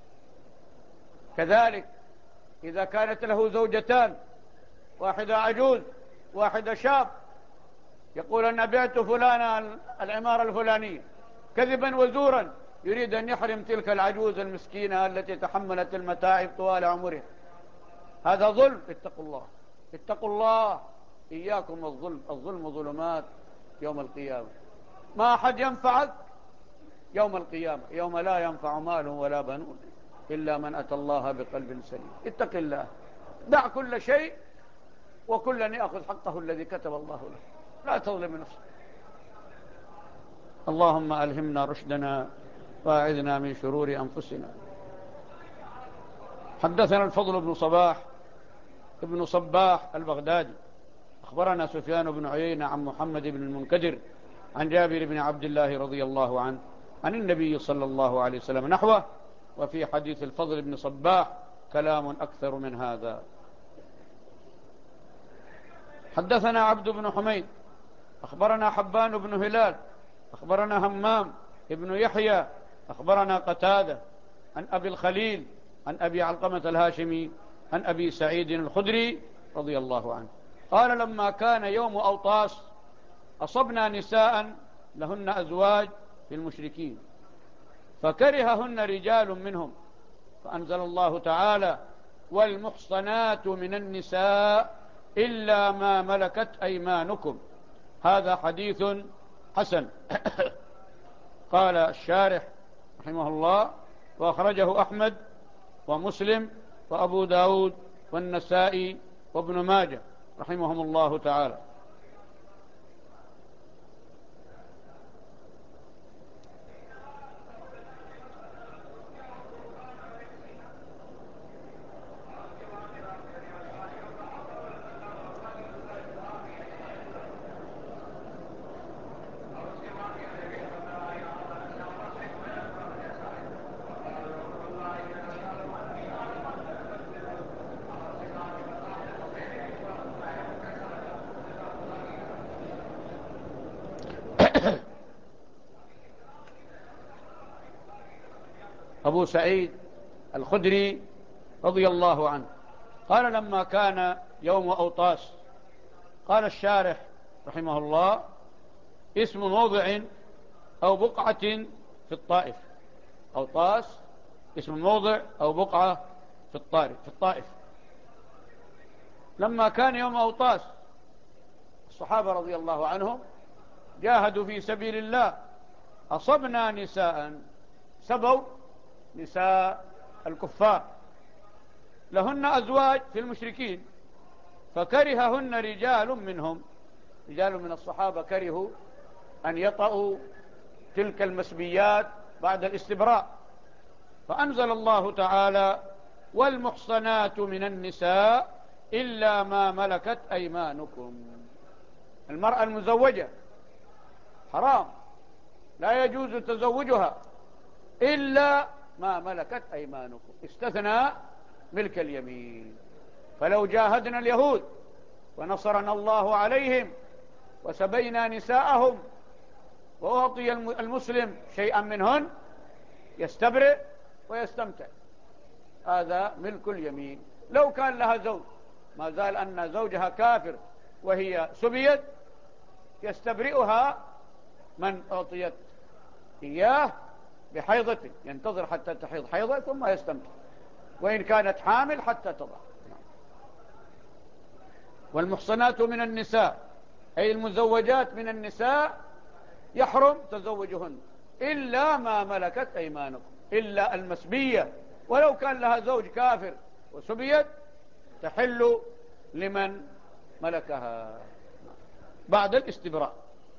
كذلك إذا كانت له زوجتان، واحدة عجوز واحدة شاب، يقول أنا بعت فلانا العمارة الفلانية، كذبا وزورا، يريد أن يحرم تلك العجوز المسكينة التي تحملت المتاعب طوال عمرها. هذا ظلم. اتقوا الله، اتقوا الله، إياكم الظلم. الظلم ظلمات يوم القيامة. ما أحد ينفعك يوم القيامة، يوم لا ينفع مال ولا بنون إلا من أتى الله بقلب سليم. اتق الله، دع كل شيء وكلا يأخذ حقه الذي كتب الله له، لا تظلم نفسك. اللهم ألهمنا رشدنا وأعذنا من شرور أنفسنا. حدثنا الفضل بن صباح البغدادي أخبرنا سفيان بن عيينة عن محمد بن المنكدر عن جابر بن عبد الله رضي الله عنه عن النبي صلى الله عليه وسلم نحوه. وفي حديث الفضل بن صباح كلام أكثر من هذا. حدثنا عبد بن حميد أخبرنا حبان بن هلال أخبرنا همام ابن يحيى أخبرنا قتادة عن أبي الخليل عن أبي علقمة الهاشمي عن أبي سعيد الخدري رضي الله عنه قال: لما كان يوم أوطاس أصبنا نساء لهن أزواج في المشركين، فكرههن رجال منهم، فأنزل الله تعالى: والمحصنات من النساء إلا ما ملكت أيمانكم. هذا حديث حسن. قال الشارح رحمه الله: وأخرجه أحمد ومسلم وأبو داود والنسائي وابن ماجه رحمهم الله تعالى. أبو سعيد الخدري رضي الله عنه قال: لما كان يوم أوطاس، قال الشارح رحمه الله: اسم موضع أو بقعة في الطائف. أوطاس اسم موضع أو بقعة في الطائف. لما كان يوم أوطاس الصحابة رضي الله عنهم جاهدوا في سبيل الله، أصبنا نساء، سبوا نساء الكفار، لهن أزواج في المشركين، فكرههن رجال منهم، رجال من الصحابة كرهوا أن يطأوا تلك المسبيات بعد الاستبراء، فأنزل الله تعالى: والمحصنات من النساء إلا ما ملكت أيمانكم. المرأة المزوجة حرام، لا يجوز تزوجها إلا ما ملكت أيمانكم، استثنى ملك اليمين. فلو جاهدنا اليهود ونصرنا الله عليهم وسبينا نساءهم وأعطي المسلم شيئا منهن يستبرئ ويستمتع، هذا ملك اليمين. لو كان لها زوج ما زال أن زوجها كافر وهي سبيت، يستبرئها من أعطيت إياه بحيضته، ينتظر حتى تحيض حيضة ثم يستمتع، وإن كانت حامل حتى تضع. والمحصنات من النساء أي المزوجات من النساء يحرم تزوجهن إلا ما ملكت أيمانكم، إلا المسبية، ولو كان لها زوج كافر وسبيت تحل لمن ملكها بعد الاستبراء.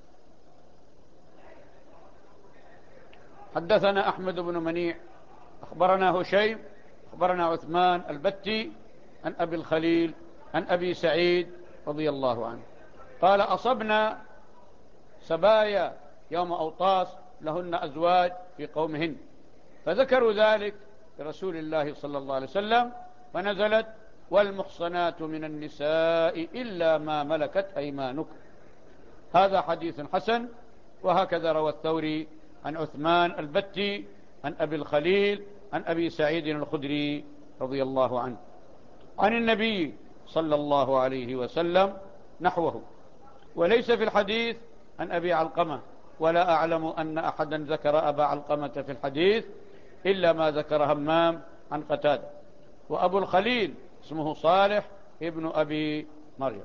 حدثنا أحمد بن منيع أخبرنا هشيم أخبرنا عثمان البتي عن أبي الخليل عن أبي سعيد رضي الله عنه قال: أصبنا سبايا يوم أوطاس لهن أزواج في قومهن، فذكروا ذلك لرسول الله صلى الله عليه وسلم، فنزلت: والمحصنات من النساء إلا ما ملكت أيمانكم. هذا حديث حسن. وهكذا روى الثوري عن عثمان البتي عن أبي الخليل عن أبي سعيد الخدري رضي الله عنه عن النبي صلى الله عليه وسلم نحوه. وليس في الحديث عن أبي علقمة، ولا أعلم أن أحدا ذكر أبا علقمة في الحديث إلا ما ذكر همام عن قتادة. وأبو الخليل اسمه صالح ابن أبي مريم.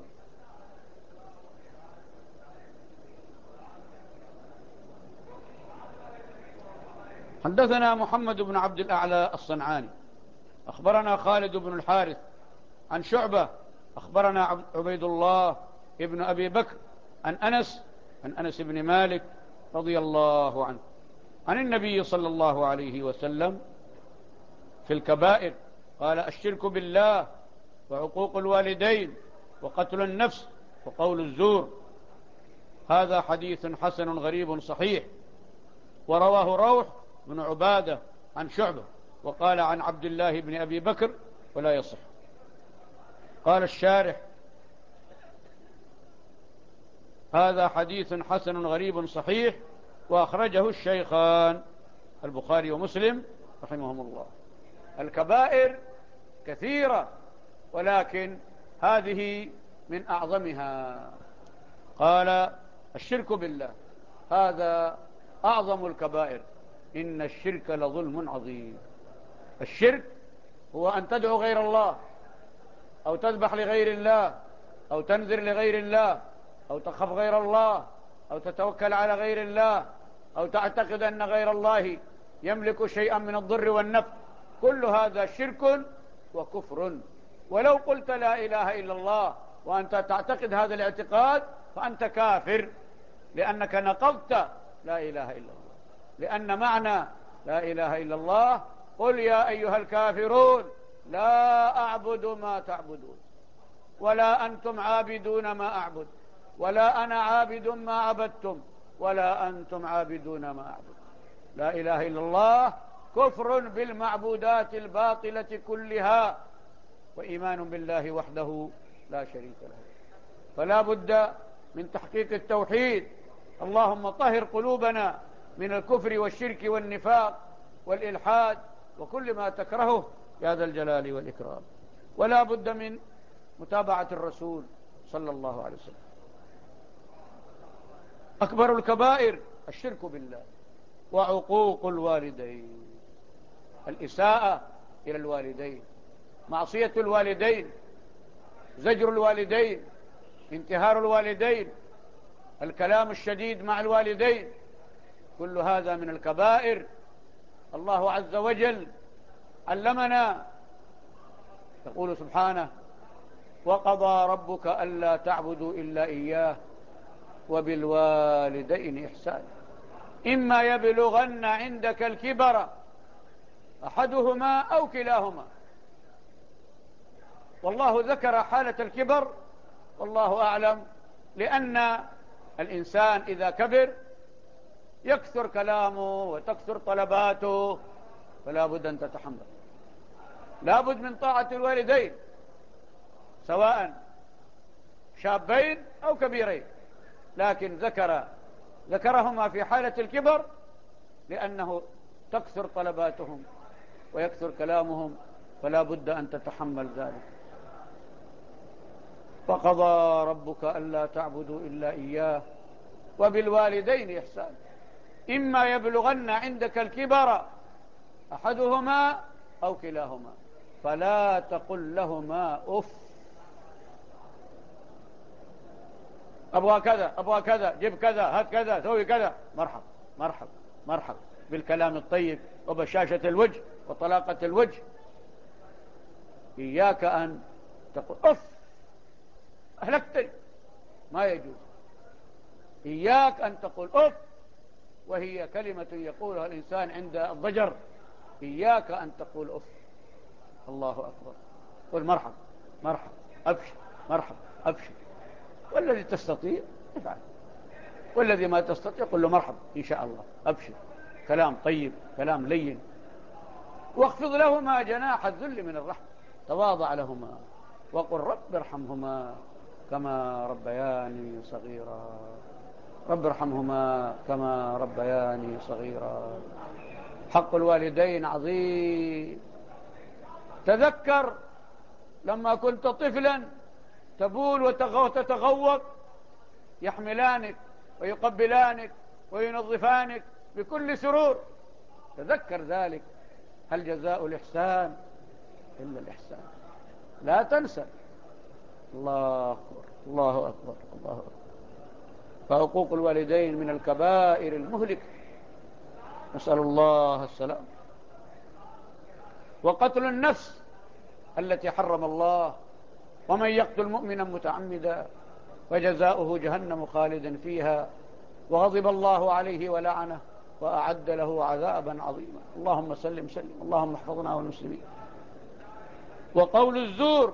حدثنا محمد بن عبد الأعلى الصنعاني أخبرنا خالد بن الحارث عن شعبة أخبرنا عبيد الله ابن أبي بكر عن أنس بن مالك رضي الله عنه عن النبي صلى الله عليه وسلم في الكبائر قال: الشرك بالله، وعقوق الوالدين، وقتل النفس، وقول الزور. هذا حديث حسن غريب صحيح. ورواه روح بن عبادة عن شعبة وقال عن عبد الله بن أبي بكر ولا يصح. قال الشارح: هذا حديث حسن غريب صحيح، وأخرجه الشيخان البخاري ومسلم رحمهم الله. الكبائر كثيرة، ولكن هذه من أعظمها. قال: الشرك بالله، هذا أعظم الكبائر، إن الشرك لظلم عظيم. الشرك هو أن تدعو غير الله، أو تذبح لغير الله، أو تنذر لغير الله، أو تخاف غير الله، أو تتوكل على غير الله، أو تعتقد أن غير الله يملك شيئا من الضر والنفع. كل هذا شرك وكفر. ولو قلت لا إله إلا الله وأنت تعتقد هذا الاعتقاد فأنت كافر، لأنك نقضت لا إله إلا الله. لأن معنى لا إله إلا الله: قل يا أيها الكافرون لا أعبد ما تعبدون، ولا أنتم عابدون ما أعبد، ولا أنا عابد ما عبدتم، ولا أنتم عابدون ما أعبد. لا إله إلا الله كفر بالمعبودات الباطلة كلها، وإيمان بالله وحده لا شريك له. فلا بد من تحقيق التوحيد. اللهم طهر قلوبنا من الكفر والشرك والنفاق والإلحاد وكل ما تكرهه يا ذا الجلال والإكرام. ولا بد من متابعة الرسول صلى الله عليه وسلم. أكبر الكبائر الشرك بالله، وعقوق الوالدين، الإساءة إلى الوالدين، معصية الوالدين، زجر الوالدين، انتهار الوالدين، الكلام الشديد مع الوالدين، كل هذا من الكبائر. الله عز وجل علمنا، يقول سبحانه: وقضى ربك ألا تعبدوا إلا إياه وبالوالدين إحسانا إما يبلغن عندك الكبر أحدهما أو كلاهما. والله ذكر حالة الكبر والله أعلم، لأن الإنسان إذا كبر يكثر كلامه وتكثر طلباته، فلا بد أن تتحمل. لا بد من طاعة الوالدين، سواء شابين أو كبيرين، لكن ذكرهما في حالة الكبر لأنه تكثر طلباتهم ويكثر كلامهم، فلا بد أن تتحمل ذلك. وقضى ربك ألا تعبدوا إلا إياه وبالوالدين إحسانا إما يبلغن عندك الكبر أحدهما أو كلاهما فلا تقل لهما أف، أبغى كذا، أبغى كذا، جيب كذا، هات كذا، سوي كذا، مرحب مرحب مرحب، بالكلام الطيب وبشاشة الوجه وطلاقة الوجه. إياك أن تقول أف أهلكتني، ما يجوز. إياك أن تقول أف، وهي كلمة يقولها الإنسان عند الضجر. إياك أن تقول أف. الله أكبر. قل مرحب مرحب أبشر، مرحب أبشر. والذي تستطيع افعل، والذي ما تستطيع قل له مرحب إن شاء الله أبشر. كلام طيب، كلام لين. واخفض لهما جناح الذل من الرحمة، تواضع لهما وقل رب ارحمهما كما ربياني صغيرا، رب ارحمهما كما ربياني صغيرا. حق الوالدين عظيم. تذكر لما كنت طفلا تبول وتتغوط، يحملانك ويقبلانك وينظفانك بكل سرور. تذكر ذلك. هل جزاء الإحسان إلا الإحسان؟ لا تنسى. الله أكبر الله أكبر الله أكبر. فعقوق الوالدين من الكبائر المهلكة، نسأل الله السلام. وقتل النفس التي حرم الله، ومن يقتل مؤمنا متعمدا فجزاؤه جهنم خالدا فيها وغضب الله عليه ولعنه وأعد له عذابا عظيما. اللهم سلم سلم، اللهم احفظنا والمسلمين. وقول الزور،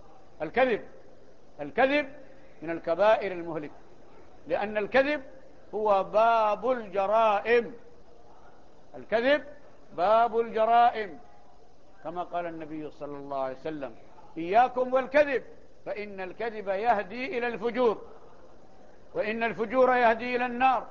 الكذب من الكبائر المهلكة، لأن الكذب هو باب الجرائم. الكذب باب الجرائم، كما قال النبي صلى الله عليه وسلم: إياكم والكذب فإن الكذب يهدي إلى الفجور، وإن الفجور يهدي إلى النار.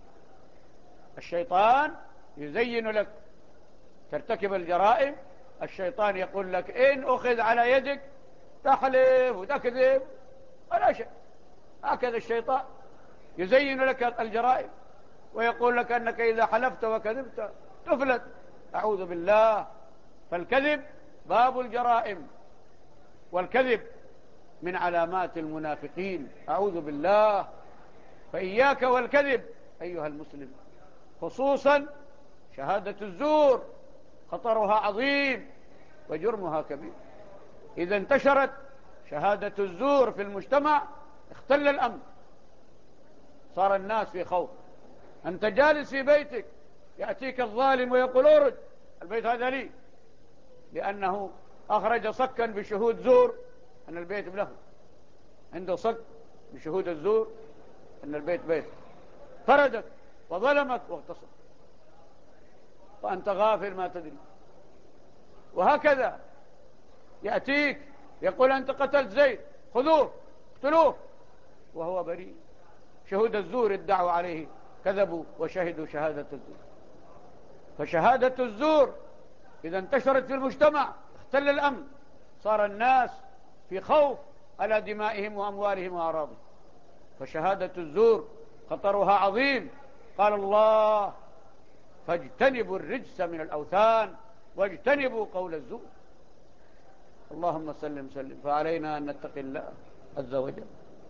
الشيطان يزين لك ترتكب الجرائم، الشيطان يقول لك: إن أخذ على يدك تحلف وتكذب ولا شيء. هكذا الشيطان يزين لك الجرائم، ويقول لك أنك إذا حلفت وكذبت تفلت. أعوذ بالله. فالكذب باب الجرائم، والكذب من علامات المنافقين. أعوذ بالله. فإياك والكذب أيها المسلم، خصوصا شهادة الزور، خطرها عظيم وجرمها كبير. إذا انتشرت شهادة الزور في المجتمع اختل الأمن، صار الناس في خوف. أنت جالس في بيتك، يأتيك الظالم ويقول: أرد البيت هذا لي، لأنه أخرج صكا بشهود زور أن البيت له، عنده صك بشهود الزور أن البيت بيت، فردك وظلمك واغتصب، وأنت غافل ما تدري. وهكذا يأتيك يقول: أنت قتلت زيد، خذوه اقتلوه، وهو بريء. شهود الزور ادعوا عليه، كذبوا وشهدوا شهادة الزور. فشهادة الزور إذا انتشرت في المجتمع اختل الأمن، صار الناس في خوف على دمائهم وأموالهم وأعراضهم. فشهادة الزور خطرها عظيم. قال الله: فاجتنبوا الرجس من الأوثان واجتنبوا قول الزور. اللهم سلم سلم. فعلينا أن نتقي الله عز وجل.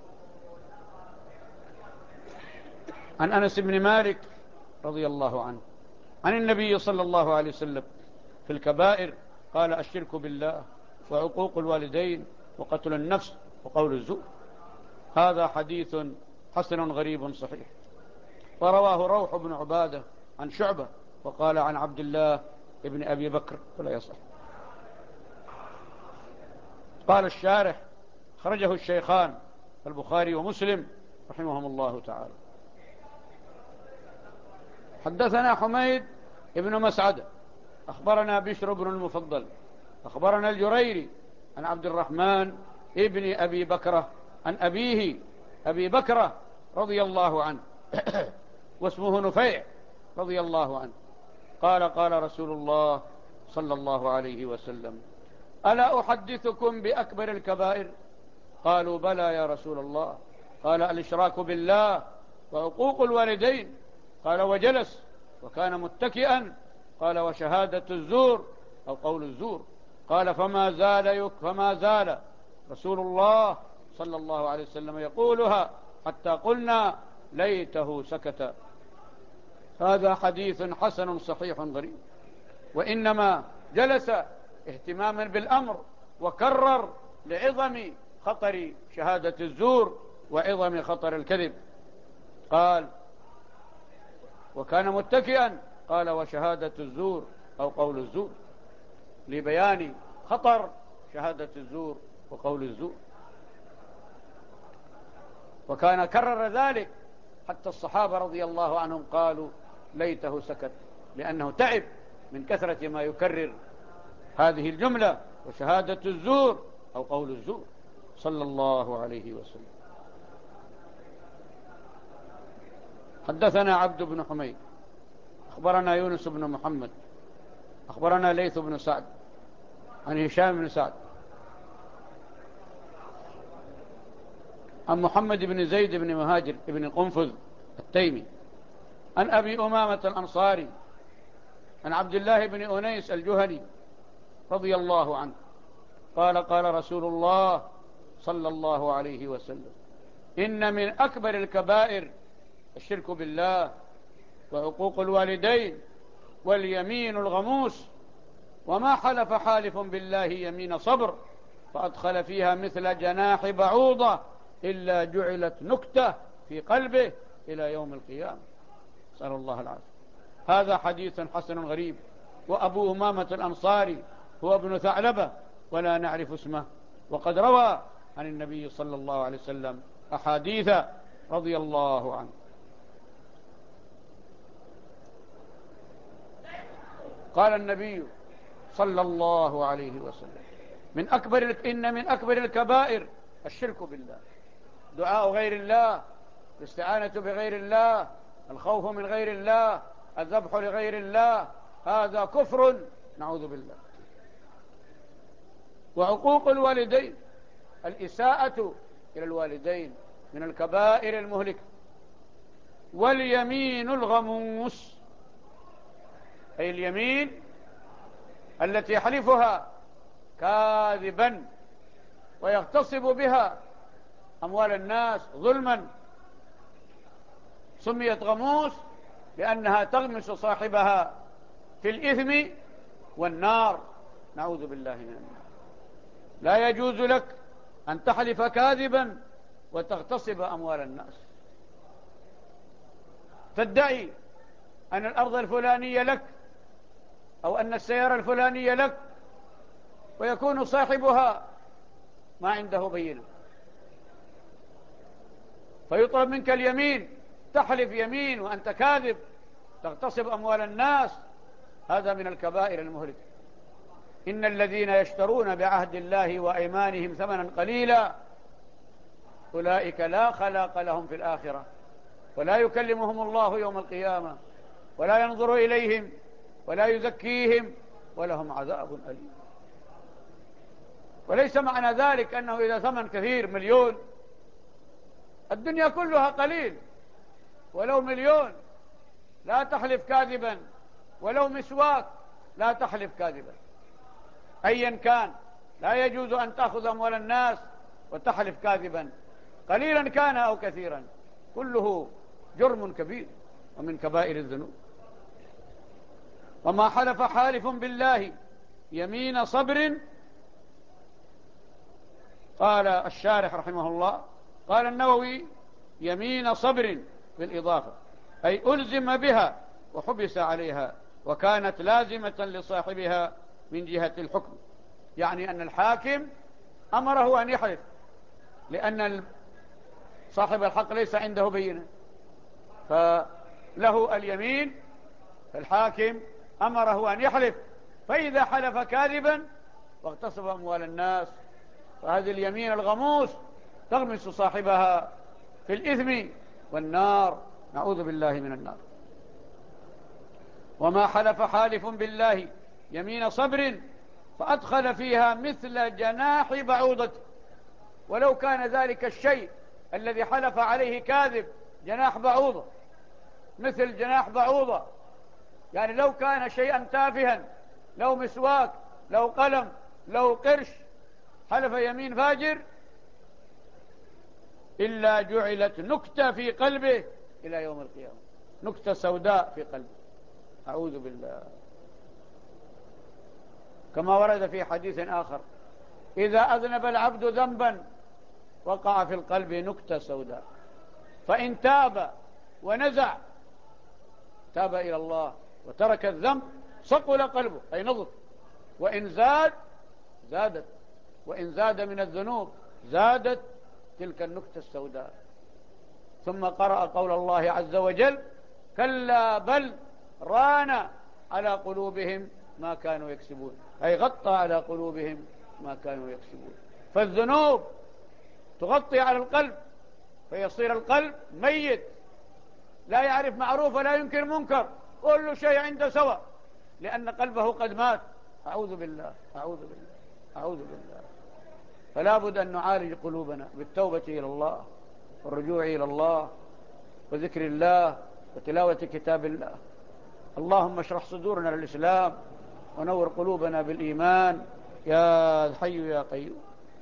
عن أنس بن مالك رضي الله عنه عن النبي صلى الله عليه وسلم في الكبائر قال: الشرك بالله وعقوق الوالدين وقتل النفس وقول الزور. هذا حديث حسن غريب صحيح. ورواه روح بن عبادة عن شعبة وقال: عن عبد الله ابن أبي بكر، ولا يصح. قال الشارح: خرجه الشيخان البخاري ومسلم رحمهم الله تعالى. حدثنا حميد ابن مسعد أخبرنا بشر بن المفضل أخبرنا الجريري عن عبد الرحمن ابن أبي بكرة عن أبيه أبي بكرة رضي الله عنه واسمه نفيع رضي الله عنه قال: قال رسول الله صلى الله عليه وسلم: ألا أحدثكم بأكبر الكبائر؟ قالوا: بلى يا رسول الله. قال: الإشراك بالله وعقوق الوالدين. قال: وجلس وكان متكئا. قال: وشهادة الزور أو قول الزور. قال: فما زال رسول الله صلى الله عليه وسلم يقولها حتى قلنا: ليته سكت. هذا حديث حسن صحيح غريب. وإنما جلس اهتماما بالأمر، وكرر لعظم خطر شهادة الزور وعظم خطر الكذب. قال: وكان متكئا. قال: وشهادة الزور أو قول الزور، لبيان خطر شهادة الزور وقول الزور. وكان كرر ذلك حتى الصحابة رضي الله عنهم قالوا: ليته سكت، لأنه تعب من كثرة ما يكرر هذه الجملة: وشهادة الزور أو قول الزور، صلى الله عليه وسلم. حدثنا عبد بن حميد أخبرنا يونس بن محمد أخبرنا ليث بن سعد عن هشام بن سعد عن محمد بن زيد بن مهاجر بن قنفذ التيمي عن أبي أمامة الأنصاري عن عبد الله بن أنيس الجهني رضي الله عنه قال قال رسول الله صلى الله عليه وسلم: إن من أكبر الكبائر الشرك بالله وعقوق الوالدين واليمين الغموس، وما حلف حالف بالله يمين صبر فأدخل فيها مثل جناح بعوضة إلا جعلت نكتة في قلبه إلى يوم القيامة. نسأل الله العافية. هذا حديث حسن غريب. وأبو أمامة الأنصاري هو ابن ثعلبة ولا نعرف اسمه، وقد روى عن النبي صلى الله عليه وسلم أحاديث رضي الله عنه. قال النبي صلى الله عليه وسلم: إن من أكبر الكبائر الشرك بالله، دعاء غير الله، الاستعانة بغير الله، الخوف من غير الله، الذبح لغير الله، هذا كفر، نعوذ بالله. وعقوق الوالدين، الإساءة إلى الوالدين من الكبائر المهلكة. واليمين الغموس، أي اليمين التي يحلفها كاذبا ويغتصب بها أموال الناس ظلما، سميت غموس لأنها تغمس صاحبها في الإثم والنار، نعوذ بالله من النار. لا يجوز لك أن تحلف كاذبا وتغتصب أموال الناس، تدعي أن الأرض الفلانية لك أو أن السيارة الفلانية لك، ويكون صاحبها ما عنده بينة، فيطلب منك اليمين، تحلف يمين وأنت كاذب، تغتصب أموال الناس، هذا من الكبائر المهلكة. إن الذين يشترون بعهد الله وأيمانهم ثمنا قليلا أولئك لا خلاق لهم في الآخرة، ولا يكلمهم الله يوم القيامة، ولا ينظر إليهم، ولا يزكيهم، ولهم عذاب أليم. وليس معنى ذلك أنه إذا ثمن كثير مليون، الدنيا كلها قليل، ولو مليون لا تحلف كاذبا، ولو مسواك لا تحلف كاذبا، أيا كان لا يجوز أن تأخذ أموال الناس وتحلف كاذبا، قليلا كان أو كثيرا، كله جرم كبير ومن كبائر الذنوب. وما حلف حالف بالله يمين صبر، قال الشارح رحمه الله، قال النووي: يمين صبر بالإضافة، أي ألزم بها وحبس عليها، وكانت لازمة لصاحبها من جهة الحكم، يعني أن الحاكم أمره أن يحلف، لأن صاحب الحق ليس عنده بينة، فله اليمين، فالحاكم أمره أن يحلف، فإذا حلف كاذبا واغتصب أموال الناس فهذه اليمين الغموس تغمس صاحبها في الإثم والنار، نعوذ بالله من النار. وما حلف حالف بالله يمين صبر فأدخل فيها مثل جناح بعوضة، ولو كان ذلك الشيء الذي حلف عليه كاذب جناح بعوضة، مثل جناح بعوضة، يعني لو كان شيئا تافها، لو مسواك، لو قلم، لو قرش، حلف يمين فاجر إلا جعلت نكتة في قلبه إلى يوم القيامة، نكتة سوداء في قلبه، أعوذ بالله. كما ورد في حديث آخر: إذا أذنب العبد ذنبا وقع في القلب نكتة سوداء، فإن تاب ونزع، تاب إلى الله وترك الذنب، صقل قلبه أي نضف، وإن زادت، وإن زاد من الذنوب زادت تلك النكتة السوداء. ثم قرأ قول الله عز وجل: كلا بل ران على قلوبهم ما كانوا يكسبون، أي غطى على قلوبهم ما كانوا يكسبون. فالذنوب تغطي على القلب فيصير القلب ميت، لا يعرف معروف ولا ينكر منكر، كل شيء عنده سواء، لأن قلبه قد مات. أعوذ بالله، أعوذ بالله، أعوذ بالله. فلا بد أن نعالج قلوبنا بالتوبة إلى الله والرجوع إلى الله وذكر الله وتلاوة كتاب الله. اللهم اشرح صدورنا للإسلام ونور قلوبنا بالإيمان يا حي يا قيوم.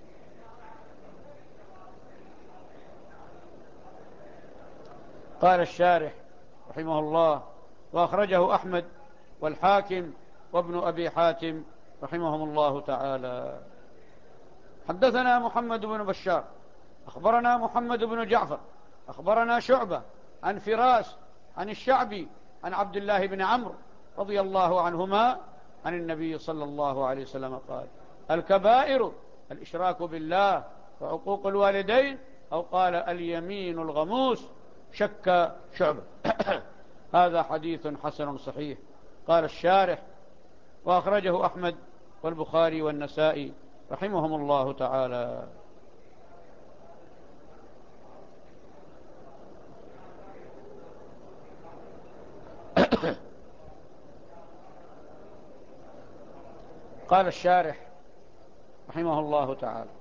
قال الشارح رحمه الله: وأخرجه أحمد والحاكم وابن أبي حاتم رحمهم الله تعالى. حدثنا محمد بن بشار أخبرنا محمد بن جعفر أخبرنا شعبة عن فراس عن الشعبي عن عبد الله بن عمرو رضي الله عنهما عن النبي صلى الله عليه وسلم قال: الكبائر الإشراك بالله وعقوق الوالدين، أو قال اليمين الغموس. شك شعبة. هذا حديث حسن صحيح. قال الشارح: وأخرجه أحمد والبخاري والنسائي رحمهم الله تعالى. قال الشارح رحمه الله تعالى: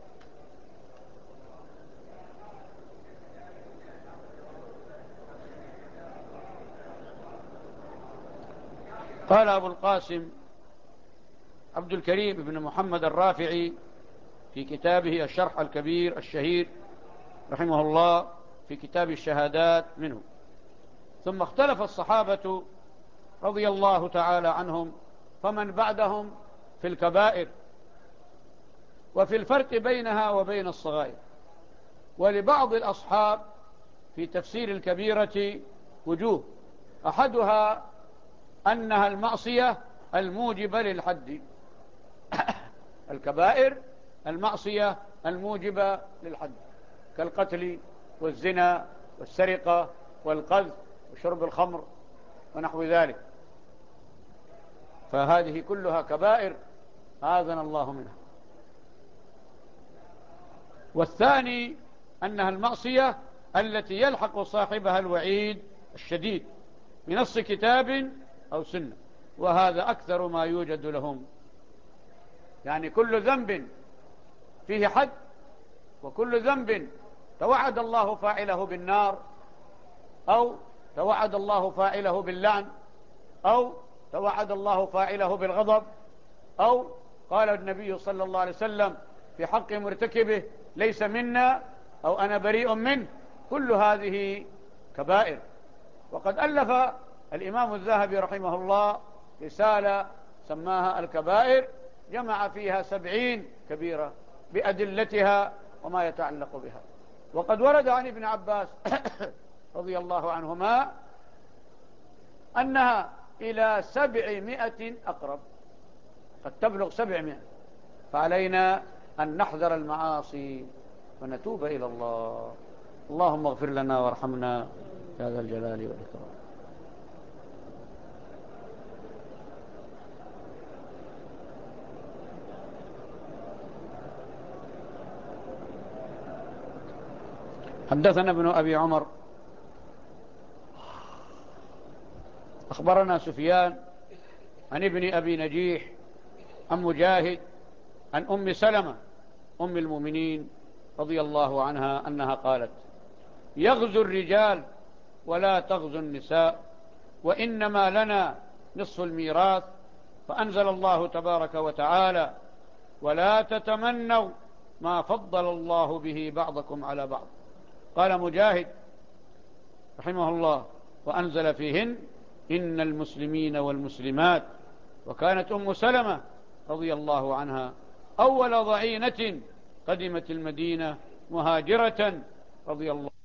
قال أبو القاسم عبد الكريم بن محمد الرافعي في كتابه الشرح الكبير الشهير رحمه الله في كتاب الشهادات منه: ثم اختلف الصحابة رضي الله تعالى عنهم فمن بعدهم في الكبائر وفي الفرق بينها وبين الصغائر. ولبعض الأصحاب في تفسير الكبيرة وجوه: أحدها أنها المعصية الموجبة للحد. الكبائر المعصية الموجبة للحد، كالقتل والزنا والسرقة والقذف وشرب الخمر ونحو ذلك، فهذه كلها كبائر آذن الله منها. والثاني أنها المعصية التي يلحق صاحبها الوعيد الشديد بنص كتاب أو سنة، وهذا أكثر ما يوجد لهم. يعني كل ذنب فيه حد، وكل ذنب توعد الله فاعله بالنار، أو توعد الله فاعله باللعن، أو توعد الله فاعله بالغضب، أو قال النبي صلى الله عليه وسلم في حق مرتكبه ليس منا، أو أنا بريء منه. كل هذه كبائر. وقد ألف الإمام الذهبي رحمه الله رسالة سماها الكبائر، جمع فيها 70 كبيرة بأدلتها وما يتعلق بها. وقد ورد عن ابن عباس رضي الله عنهما أنها إلى 700 أقرب، قد تبلغ 700. فعلينا أن نحذر المعاصي ونتوب إلى الله. اللهم اغفر لنا وارحمنا يا ذا الجلال والإكرام. حدثنا ابن أبي عمر أخبرنا سفيان عن ابن أبي نجيح عن مجاهد عن أم سلمة أم المؤمنين رضي الله عنها أنها قالت: يغزو الرجال ولا تغزو النساء، وإنما لنا نصف الميراث. فأنزل الله تبارك وتعالى: ولا تتمنوا ما فضل الله به بعضكم على بعض. قال مجاهد رحمه الله: وأنزل فيهن إن المسلمين والمسلمات. وكانت أم سلمة رضي الله عنها أول ضعينة قدمت المدينة مهاجرة رضي الله